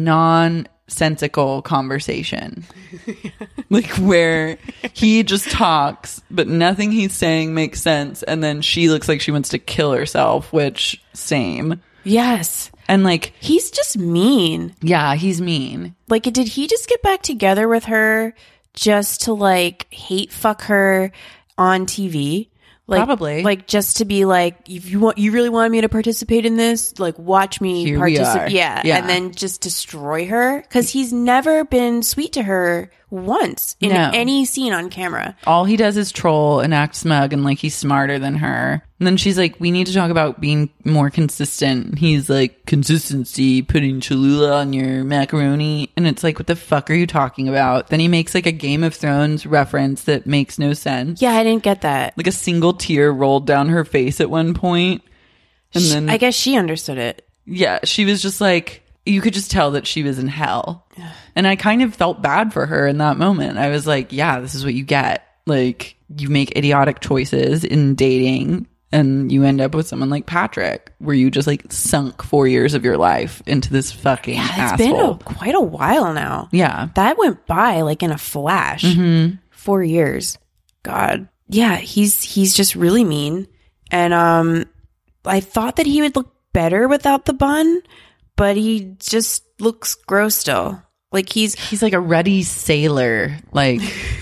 nonsensical conversation like where he just talks but nothing he's saying makes sense, and then she looks like she wants to kill herself, which same. Yes. And like he's just mean. Yeah, he's mean. Like did he just get back together with her just to like hate fuck her on TV? Like, probably. Like just to be like, if you really wanted me to participate in this, like watch me participate. Yeah. And then just destroy her. Cause he's never been sweet to her once in any scene on camera. All he does is troll and act smug and like he's smarter than her. And then she's like, we need to talk about being more consistent. He's like, consistency, putting Cholula on your macaroni. And it's like, what the fuck are you talking about? Then he makes like a Game of Thrones reference that makes no sense. Yeah, I didn't get that. Like a single tear rolled down her face at one point. And then I guess she understood it. Yeah, she was just like, you could just tell that she was in hell. And I kind of felt bad for her in that moment. I was like, yeah, this is what you get. Like, you make idiotic choices in dating and you end up with someone like Patrick, where you just like sunk 4 years of your life into this fucking asshole. It's been quite a while now. Yeah. That went by like in a flash. 4 years. God. Yeah, he's just really mean. And I thought that he would look better without the bun, but he just looks gross still. Like he's like a ruddy sailor, like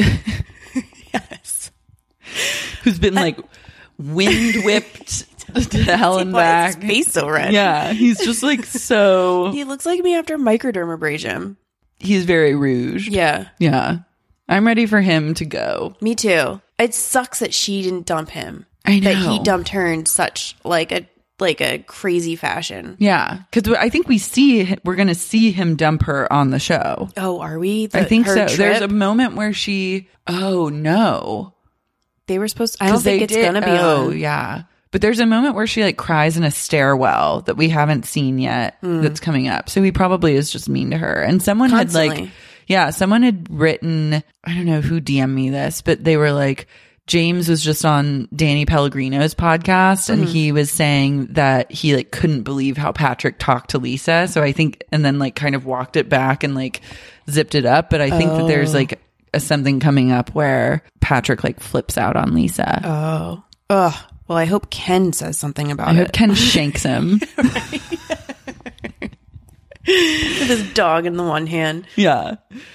yes. Who's been like wind whipped to hell and back. His face so red. Yeah, he's just like so. He looks like me after microdermabrasion. He's very rouged. Yeah. Yeah. I'm ready for him to go. Me too. It sucks that she didn't dump him. I know. That he dumped her in such like a crazy fashion. Yeah, because I think we're going to see him dump her on the show. Oh, are we? I think so. Trip? There's a moment where oh no. They were supposed to, I don't think it's going to be on. Oh, yeah. But there's a moment where she like cries in a stairwell that we haven't seen yet that's coming up. So he probably is just mean to her. And someone Constantly. someone had written, I don't know who DM'd me this, but they were like, James was just on Danny Pellegrino's podcast and he was saying that he like couldn't believe how Patrick talked to Lisa. So I think, and then like kind of walked it back and like zipped it up. But I think that there's like something coming up where Patrick like flips out on Lisa. Oh. Ugh. Well, I hope Ken says something about I it. hope Ken shanks him. With his dog in the one hand. Yeah.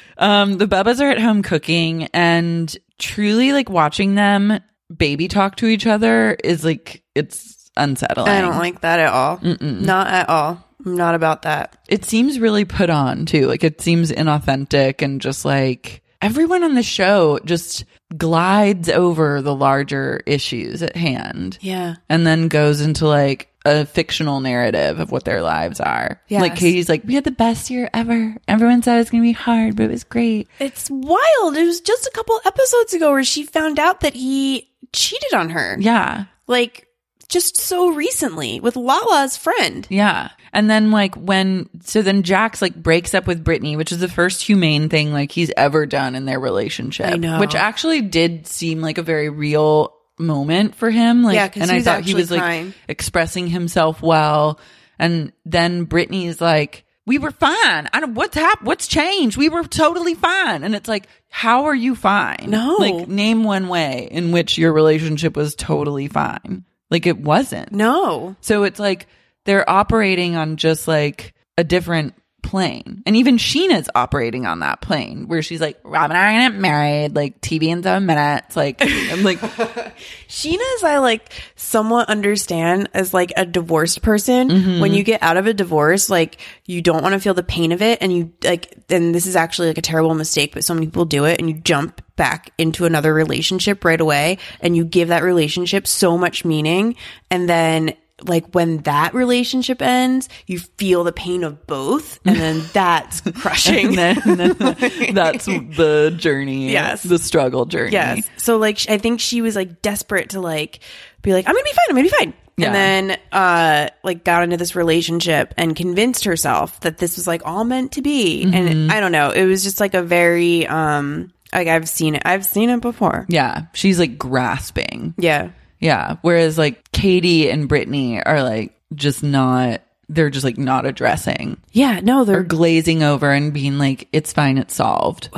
The Bubbas are at home cooking, and truly like watching them baby talk to each other is like, it's unsettling. I don't like that at all. Not at all. I'm not about that. It seems really put on too. Like it seems inauthentic, and just like everyone on the show just glides over the larger issues at hand. Yeah. And then goes into like a fictional narrative of what their lives are. Yes. Like Katie's like, we had the best year ever. Everyone said it was going to be hard, but it was great. It's wild. It was just a couple episodes ago where she found out that he cheated on her. Yeah. Like just so recently with Lala's friend. Yeah. And then like then Jax like breaks up with Brittany, which is the first humane thing like he's ever done in their relationship. I know. Which actually did seem like a very real moment for him. Like, yeah, 'cause and I thought he was crying. like expressing himself well. And then Brittany's like, we were fine. What's changed? We were totally fine. And it's like, how are you fine? No. Like name one way in which your relationship was totally fine. Like it wasn't. No. So it's like they're operating on just like a different plane. And even Sheena's operating on that plane where she's like, Rob and I are gonna get married, like TV in 7 minutes. Like, I'm like, Sheena's, I like somewhat understand as like a divorced person. When you get out of a divorce, like you don't want to feel the pain of it. And you like, and this is actually like a terrible mistake, but so many people do it, and you jump back into another relationship right away and you give that relationship so much meaning. And then like when that relationship ends, you feel the pain of both, and then that's crushing. and then that's the journey. Yes. The struggle journey. Yes. So like I think she was like desperate to like be like, I'm gonna be fine. Yeah. And then like got into this relationship and convinced herself that this was like all meant to be. And I don't know, it was just like a very like I've seen it before. Yeah. She's like grasping. Yeah. Yeah. Whereas like Katie and Brittany are like just not, they're just like not addressing. Yeah. No, They're they're glazing over and being like, it's fine. It's solved.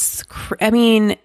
I mean,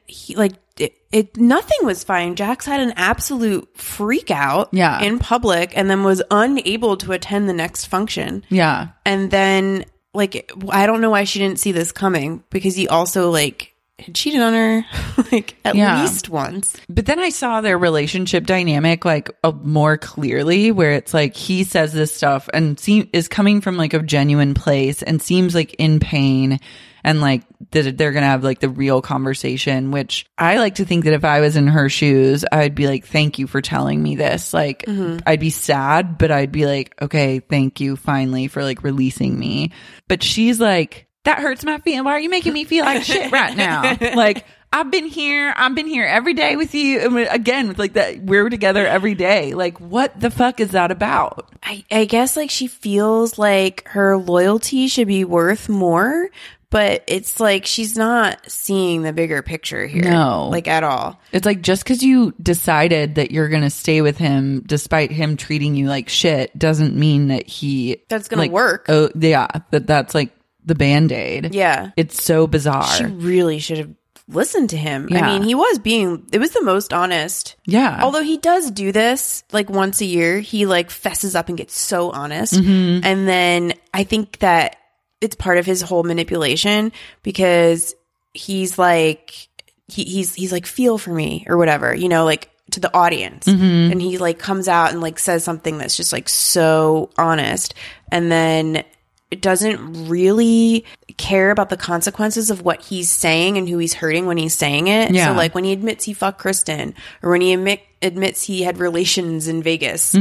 nothing was fine. Jax had an absolute freak out in public and then was unable to attend the next function. Yeah. And then like, I don't know why she didn't see this coming, because he also like had cheated on her like at least once. But then I saw their relationship dynamic like more clearly, where it's like he says this stuff and is coming from like a genuine place and seems like in pain, and like that they're gonna have like the real conversation, which I like to think that if I was in her shoes, I'd be like, thank you for telling me this. Like I'd be sad, but I'd be like, okay, thank you finally for like releasing me. But she's like, that hurts my feelings. Why are you making me feel like shit right now? Like, I've been here every day with you. And again, with like that, we're together every day. Like, what the fuck is that about? I guess like she feels like her loyalty should be worth more, But it's like she's not seeing the bigger picture here. No. Like at all. It's like just because you decided that you're going to stay with him despite him treating you like shit doesn't mean that that's going to work. Oh, yeah. That's like the Band-Aid. Yeah. It's so bizarre. She really should have listened to him. Yeah. I mean, it was the most honest. Yeah. Although he does do this like once a year. He like fesses up and gets so honest. Mm-hmm. And then I think that it's part of his whole manipulation because he's like, he's like, feel for me or whatever, you know, like to the audience. Mm-hmm. And he like comes out and like says something that's just like so honest. And then it doesn't really care about the consequences of what he's saying and who he's hurting when he's saying it. Yeah. So like when he admits he fucked Kristen or when he admits he had relations in Vegas,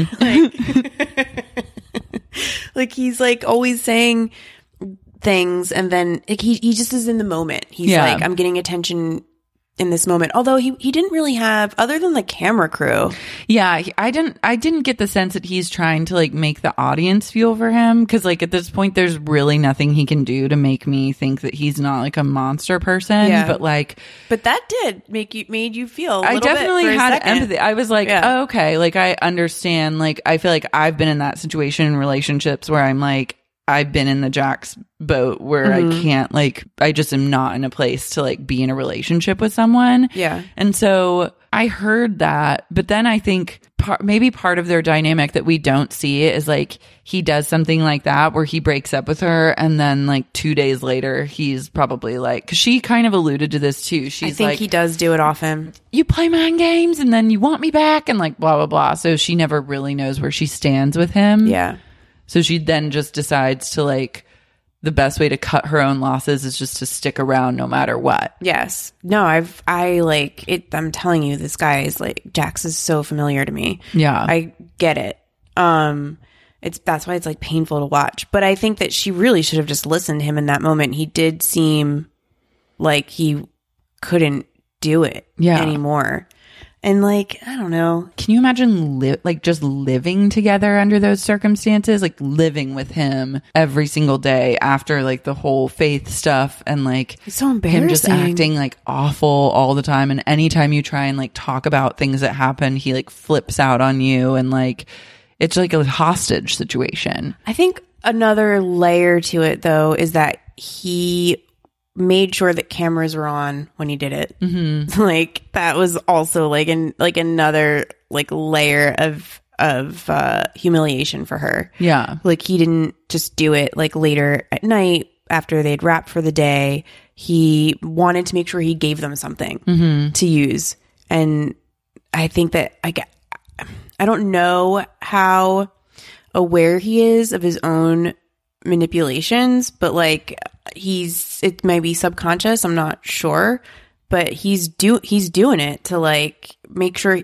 like he's like always saying things and then like, he just is in the moment. He's like, I'm getting attention in this moment. Although he didn't really have, other than the camera crew. Yeah, I didn't get the sense that he's trying to like make the audience feel for him because like at this point there's really nothing he can do to make me think that he's not like a monster person. Yeah. But that did made you feel a little I definitely bit for a had second. empathy. I was like, Yeah. oh, okay, like I understand. Like I feel like I've been in that situation in relationships where I'm like, I've been in the Jax boat where I can't like, I just am not in a place to like be in a relationship with someone. Yeah. And so I heard that, but then I think maybe part of their dynamic that we don't see is like he does something like that where he breaks up with her and then like 2 days later he's probably like, cause she kind of alluded to this too. She's I think like, he does do it off him. You play mind games and then you want me back and like blah, blah, blah. So she never really knows where she stands with him. Yeah. So she then just decides to like, the best way to cut her own losses is just to stick around no matter what. Yes. No, I like it. I'm telling you, this guy is like, Jax is so familiar to me. Yeah. I get it. That's why it's like painful to watch. But I think that she really should have just listened to him in that moment. He did seem like he couldn't do it anymore. And like, I don't know. Can you imagine just living together under those circumstances? Like living with him every single day after like the whole faith stuff and like it's so embarrassing. Him just acting like awful all the time. And anytime you try and like talk about things that happen, he like flips out on you and like it's like a hostage situation. I think another layer to it though is that he made sure that cameras were on when he did it. Mm-hmm. Like that was also like another like layer of humiliation for her. Yeah. Like he didn't just do it like later at night after they'd wrapped for the day. He wanted to make sure he gave them something to use. And I think that I don't know how aware he is of his own manipulations, but like it may be subconscious, I'm not sure, but he's doing it to like make sure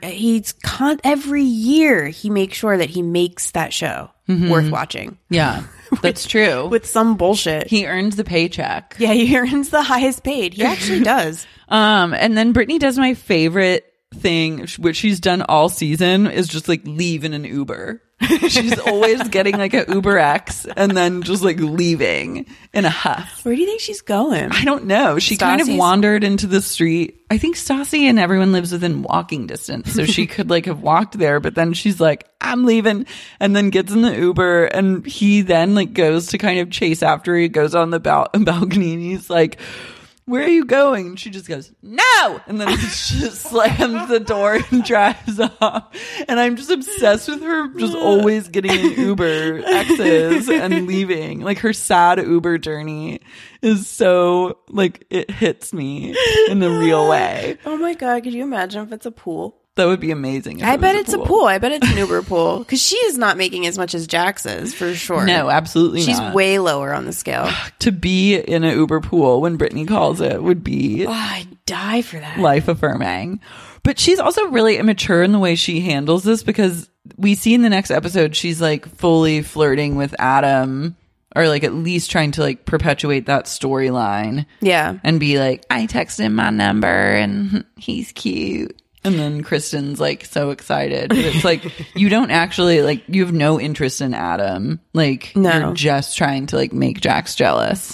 every year he makes sure that he makes that show worth watching. Yeah. That's true. With some bullshit. He earns the paycheck. Yeah, he earns the highest paid. He actually does. And then Brittany does my favorite thing, which she's done all season, is just like leave in an Uber. She's always getting like a Uber X and then just like leaving in a huff. Where do you think she's going? I don't know. She kind of wandered into the street. I think Stassi and everyone lives within walking distance. So she could like have walked there, but then she's like, I'm leaving, and then gets in the Uber and he then like goes to kind of chase after her. He goes on the balcony and he's like, where are you going? And she just goes, no! And then he just slams the door and drives off. And I'm just obsessed with her just always getting in Uber X's and leaving. Like her sad Uber journey is so, like, it hits me in a real way. Oh my God, could you imagine if it's a pool? That would be amazing. I bet it's a pool. I bet it's an Uber pool. Because she is not making as much as Jax is, for sure. No, absolutely She's not. way lower on the scale. To be in an Uber pool when Brittany calls it would be... Oh, I'd die for that. Life affirming. But she's also really immature in the way she handles this, because we see in the next episode she's like fully flirting with Adam, or like at least trying to like perpetuate that storyline. Yeah. And be like, I texted him my number and he's cute. And then Kristen's like so excited. But it's like, you don't actually like, you have no interest in Adam. Like, no. You're just trying to like make Jax jealous.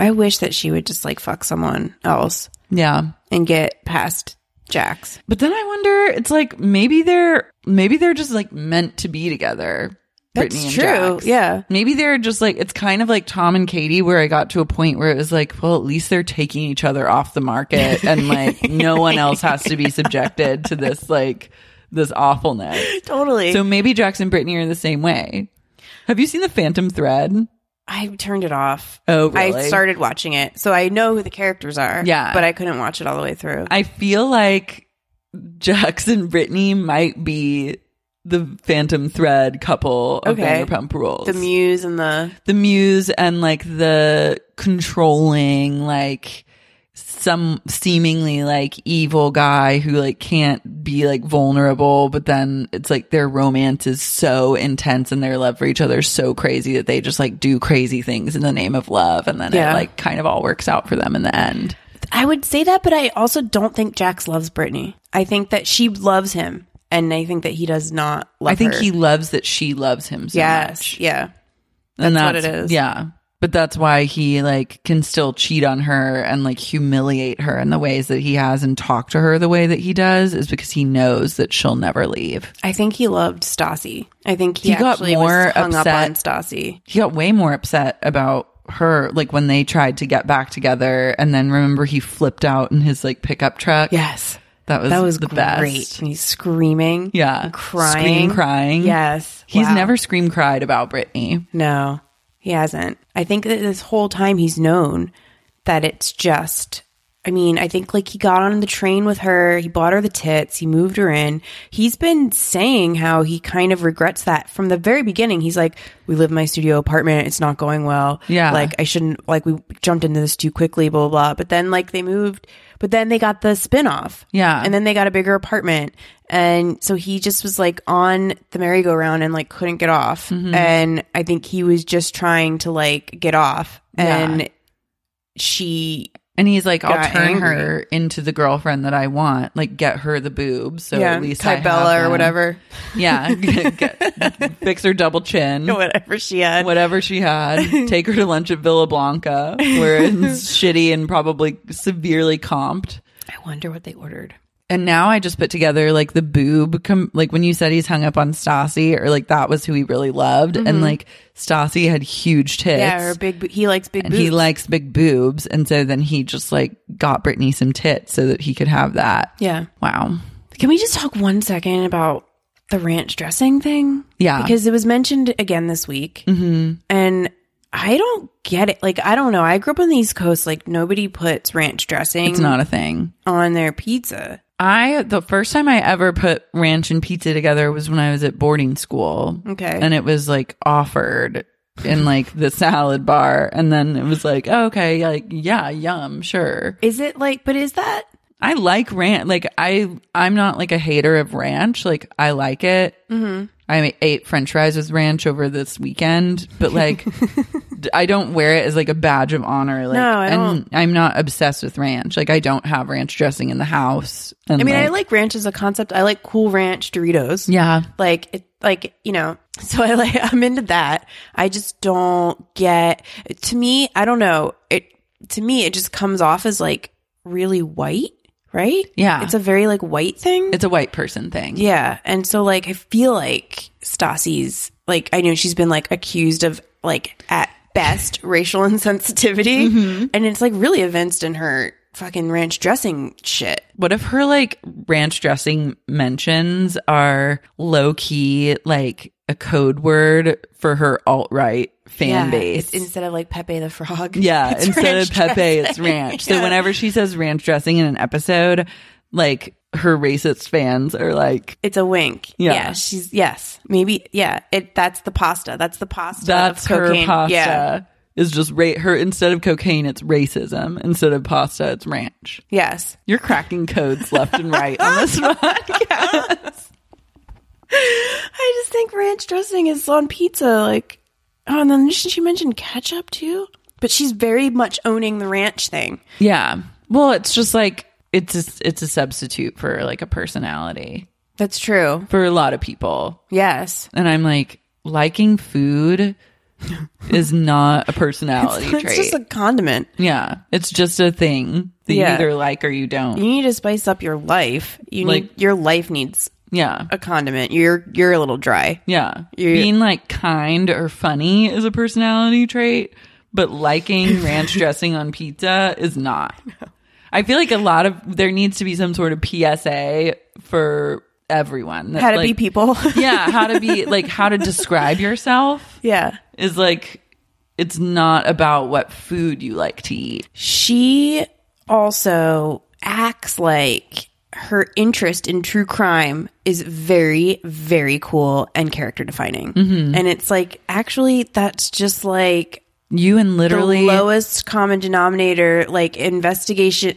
I wish that she would just like fuck someone else Yeah. and get past Jax. But then I wonder, it's like maybe they're just like meant to be together. That's Brittany and true. Jax. Yeah. Maybe they're just like, it's kind of like Tom and Katie, where I got to a point where it was like, well, at least they're taking each other off the market and like no one else has to be subjected to this like this awfulness. Totally. So maybe Jax and Brittany are the same way. Have you seen The Phantom Thread? I turned it off. Oh, really? I started watching it, so I know who the characters are. Yeah. But I couldn't watch it all the way through. I feel like Jax and Brittany might be the Phantom Thread couple of Vanderpump Rules. The muse and the muse and like the controlling, like some seemingly like evil guy who like can't be like vulnerable, but then it's like their romance is so intense and their love for each other is so crazy that they just like do crazy things in the name of love, and then it like kind of all works out for them in the end. I would say that, but I also don't think Jax loves Brittany. I think that she loves him, and I think that he does not love her. I think he loves that she loves him so much. Yeah. And That's what it is. Yeah. But that's why he like can still cheat on her and like humiliate her in the ways that he has and talk to her the way that he does, is because he knows that she'll never leave. I think he loved Stassi. I think he got actually more was hung upset. up on Stassi. He got way more upset about her, like when they tried to get back together, and then remember he flipped out in his like pickup truck. Yes. That was the great. best. And he's screaming. Yeah. And crying. Scream crying. Yes. He's Wow. never scream cried about Brittany. No, he hasn't. I think that this whole time he's known that it's just, I mean, I think like he got on the train with her, he bought her the tits, he moved her in. He's been saying how he kind of regrets that from the very beginning. He's like, we live in my studio apartment, it's not going well. Yeah. Like I shouldn't, like we jumped into this too quickly, blah, blah, blah. But then like they moved, but then they got the spinoff. Yeah. And then they got a bigger apartment. And so he just was like on the merry-go-round and like couldn't get off. Mm-hmm. And I think he was just trying to like get off. And Yeah. she And he's like, I'll got turn angry. her into the girlfriend that I want. Like, get her the boobs. So at least I have Bella or them. whatever. Yeah. Fix her double chin. Whatever she had. Whatever she had. Take her to lunch at Villa Blanca, where it's shitty and probably severely comped. I wonder what they ordered. And now I just put together like the boob, like when you said he's hung up on Stassi, or like that was who he really loved. And like Stassi had huge tits. Yeah, her he likes big and boobs. he likes big boobs. And so then he just like got Brittany some tits so that he could have that. Yeah. Wow. Can we just talk 1 second about the ranch dressing thing? Yeah. Because it was mentioned again this week. Mm-hmm. And I don't get it. Like, I don't know. I grew up on the East Coast. Like, nobody puts ranch dressing It's not a thing. on their pizza. The first time I ever put ranch and pizza together was when I was at boarding school. Okay. And it was like offered in like the salad bar. And then it was like, oh, okay, like, yeah, yum, sure. Is it like, but is that? I like ranch. Like I'm not like a hater of ranch. Like I like it. Mm-hmm. I ate French fries with ranch over this weekend, but like I don't wear it as like a badge of honor. Like, No, I don't. And I'm not obsessed with ranch. Like I don't have ranch dressing in the house. And I mean, I like ranch as a concept. I like Cool Ranch Doritos. yeah. Like it, like, you know, so I'm into that. I just don't get, to me, I don't know. To me, it just comes off as like really white, right? Yeah. It's a very like white thing. It's a white person thing. Yeah. And so like, I feel like Stassi's, like, I know she's been like accused of like at best racial insensitivity. And it's like really evinced in her fucking ranch dressing shit. What if her like ranch dressing mentions are low key like a code word for her alt-right fan base? It's instead of like Pepe the Frog. Yeah, it's instead ranch of Pepe, dressing. it's ranch. So Yeah. whenever she says ranch dressing in an episode, like her racist fans are like, It's a wink. Yeah. She's, yes. Maybe, yeah. That's the pasta. That's the pasta. that's of her cocaine. pasta. Yeah. Is just her instead of cocaine, it's racism. Instead of pasta, it's ranch. Yes. You're cracking codes left and right on this podcast. I just think ranch dressing is on pizza. Like, oh, and then she mentioned ketchup too? But she's very much owning the ranch thing. Yeah. Well, it's just like it's a substitute for like a personality That's true. for a lot of people. Yes. And I'm like, liking food is not a personality trait. It's just a condiment. Yeah. It's just a thing that you either like or you don't. You need to spice up your life. Your life needs a condiment. You're a little dry. Yeah. Being like kind or funny is a personality trait, but liking ranch dressing on pizza is not. No. I feel like there needs to be some sort of PSA for everyone. How to be people. Yeah. How to describe yourself. Yeah. Is like, it's not about what food you like to eat. She also acts like her interest in true crime is very, very cool and character defining. Mm-hmm. And it's like, actually, that's just like you and literally the lowest common denominator. Like investigation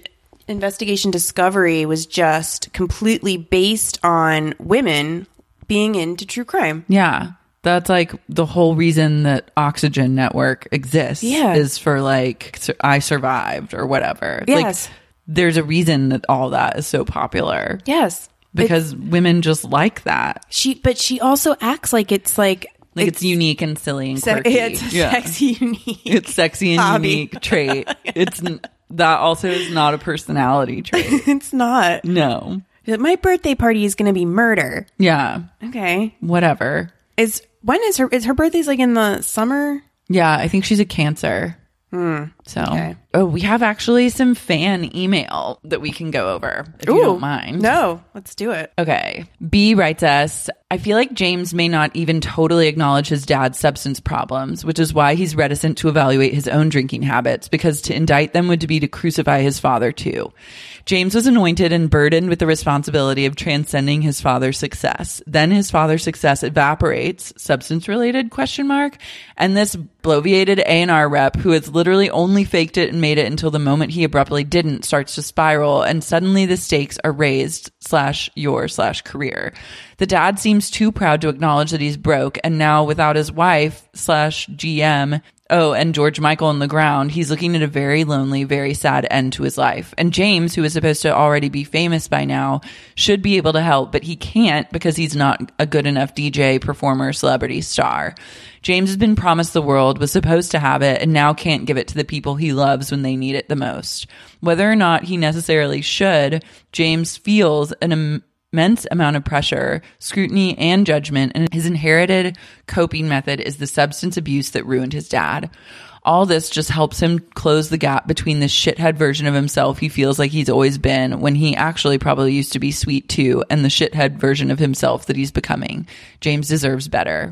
discovery was just completely based on women being into true crime. Yeah. That's like the whole reason that Oxygen Network exists is for like, I survived or whatever. Yes. Like, there's a reason that all that is so popular. Yes. Because women just like that. But she also acts like it's like it's unique and silly and quirky. It's a sexy, unique. It's sexy and hobby. Unique trait. That also is not a personality trait. It's not. No. My birthday party is going to be murder. Yeah. Okay. Whatever. Is her birthday's like in the summer? Yeah, I think she's a Cancer. So, we have actually some fan email that we can go over if you don't mind. No, let's do it. Okay. B writes us, I feel like James may not even totally acknowledge his dad's substance problems, which is why he's reticent to evaluate his own drinking habits, because to indict them would be to crucify his father too. James was anointed and burdened with the responsibility of transcending his father's success. Then his father's success evaporates, substance-related, ? And this bloviated A&R rep, who has literally only faked it and made it until the moment he abruptly didn't, starts to spiral, and suddenly the stakes are raised /your/career. The dad seems too proud to acknowledge that he's broke, and now without his wife /GM, and George Michael on the ground, he's looking at a very lonely, very sad end to his life. And James, who is supposed to already be famous by now, should be able to help, but he can't because he's not a good enough DJ, performer, celebrity star. James has been promised the world, was supposed to have it, and now can't give it to the people he loves when they need it the most. Whether or not he necessarily should, James feels an immense amount of pressure, scrutiny, and judgment, and his inherited coping method is the substance abuse that ruined his dad. All this just helps him close the gap between the shithead version of himself he feels like he's always been, when he actually probably used to be sweet too, and the shithead version of himself that he's becoming. James deserves better.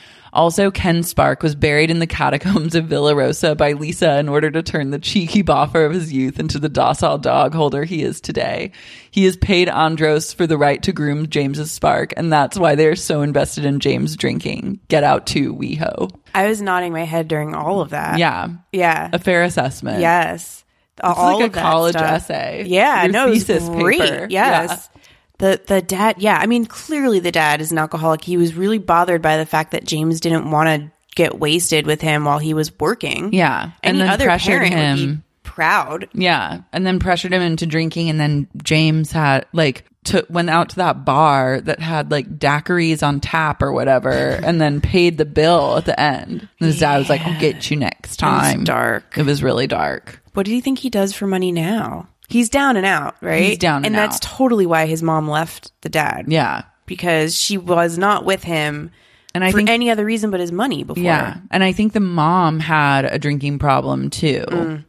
Also, Ken Spark was buried in the catacombs of Villa Rosa by Lisa in order to turn the cheeky boffer of his youth into the docile dog holder he is today. He has paid Andros for the right to groom James's Spark, and that's why they're so invested in James drinking. Get out too, WeHo. I was nodding my head during all of that. Yeah. Yeah. A fair assessment. Yes. It's like a college essay. Yeah. Your no, it was thesis great. paper. Yes. Yeah. The dad, I mean, clearly the dad is an alcoholic. He was really bothered by the fact that James didn't want to get wasted with him while he was working. Yeah. Any then other pressured parent him. would be proud. Yeah. And then pressured him into drinking. And then James had went out to that bar that had like daiquiris on tap or whatever, and then paid the bill at the end. And his dad was like, I'll get you next time. It was dark. It was really dark. What do you think he does for money now? He's down and out, right? He's down and out. And that's totally why his mom left the dad. Yeah. Because she was not with him and I for think any other reason but his money before. Yeah. And I think the mom had a drinking problem too.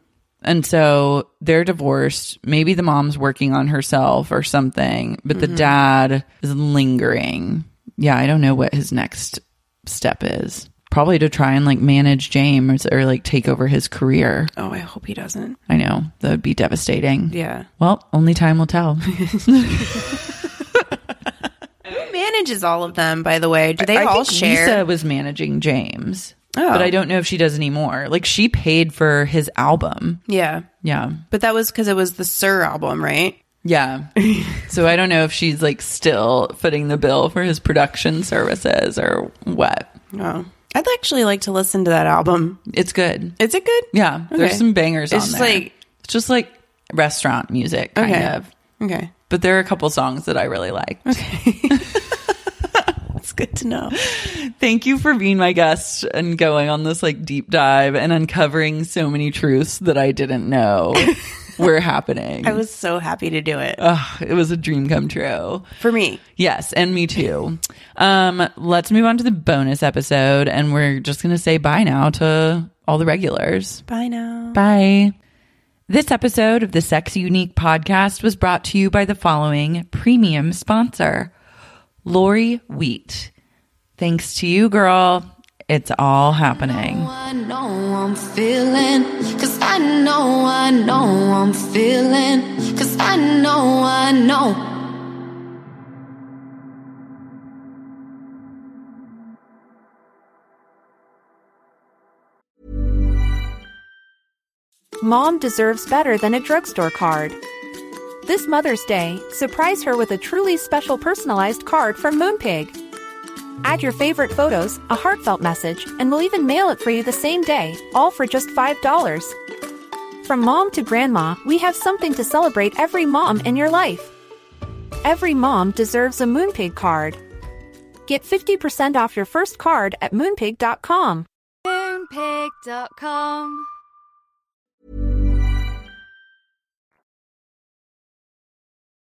And so they're divorced. Maybe the mom's working on herself or something, but the dad is lingering. Yeah, I don't know what his next step is. Probably to try and like manage James or like take over his career. Oh, I hope he doesn't. I know. That would be devastating. Yeah. Well, only time will tell. Who manages all of them, by the way? Do they all think share? Lisa was managing James. Oh. But I don't know if she does anymore. Like, she paid for his album. Yeah. Yeah. But that was because it was the Sir album, right? Yeah. So I don't know if she's like still footing the bill for his production services or what. Oh. I'd actually like to listen to that album. It's good. Is it good? Yeah. Okay. There's some bangers on It's there. It's just like restaurant music, kind of. Okay. But there are a couple songs that I really like. Okay. It's good to know. Thank you for being my guest and going on this like deep dive and uncovering so many truths that I didn't know were happening. I was so happy to do it. It was a dream come true. For me. Yes, and me too. Let's move on to the bonus episode, and we're just going to say bye now to all the regulars. Bye now. Bye. This episode of the Sexy Unique podcast was brought to you by the following premium sponsor, Lori Wheat. Thanks to you, girl. It's all happening. I know I'm feeling, 'cause I know I'm feeling, 'cause I know. Mom deserves better than a drugstore card. This Mother's Day, surprise her with a truly special personalized card from Moonpig. Add your favorite photos, a heartfelt message, and we'll even mail it for you the same day, all for just $5. From mom to grandma, we have something to celebrate every mom in your life. Every mom deserves a Moonpig card. Get 50% off your first card at Moonpig.com. Moonpig.com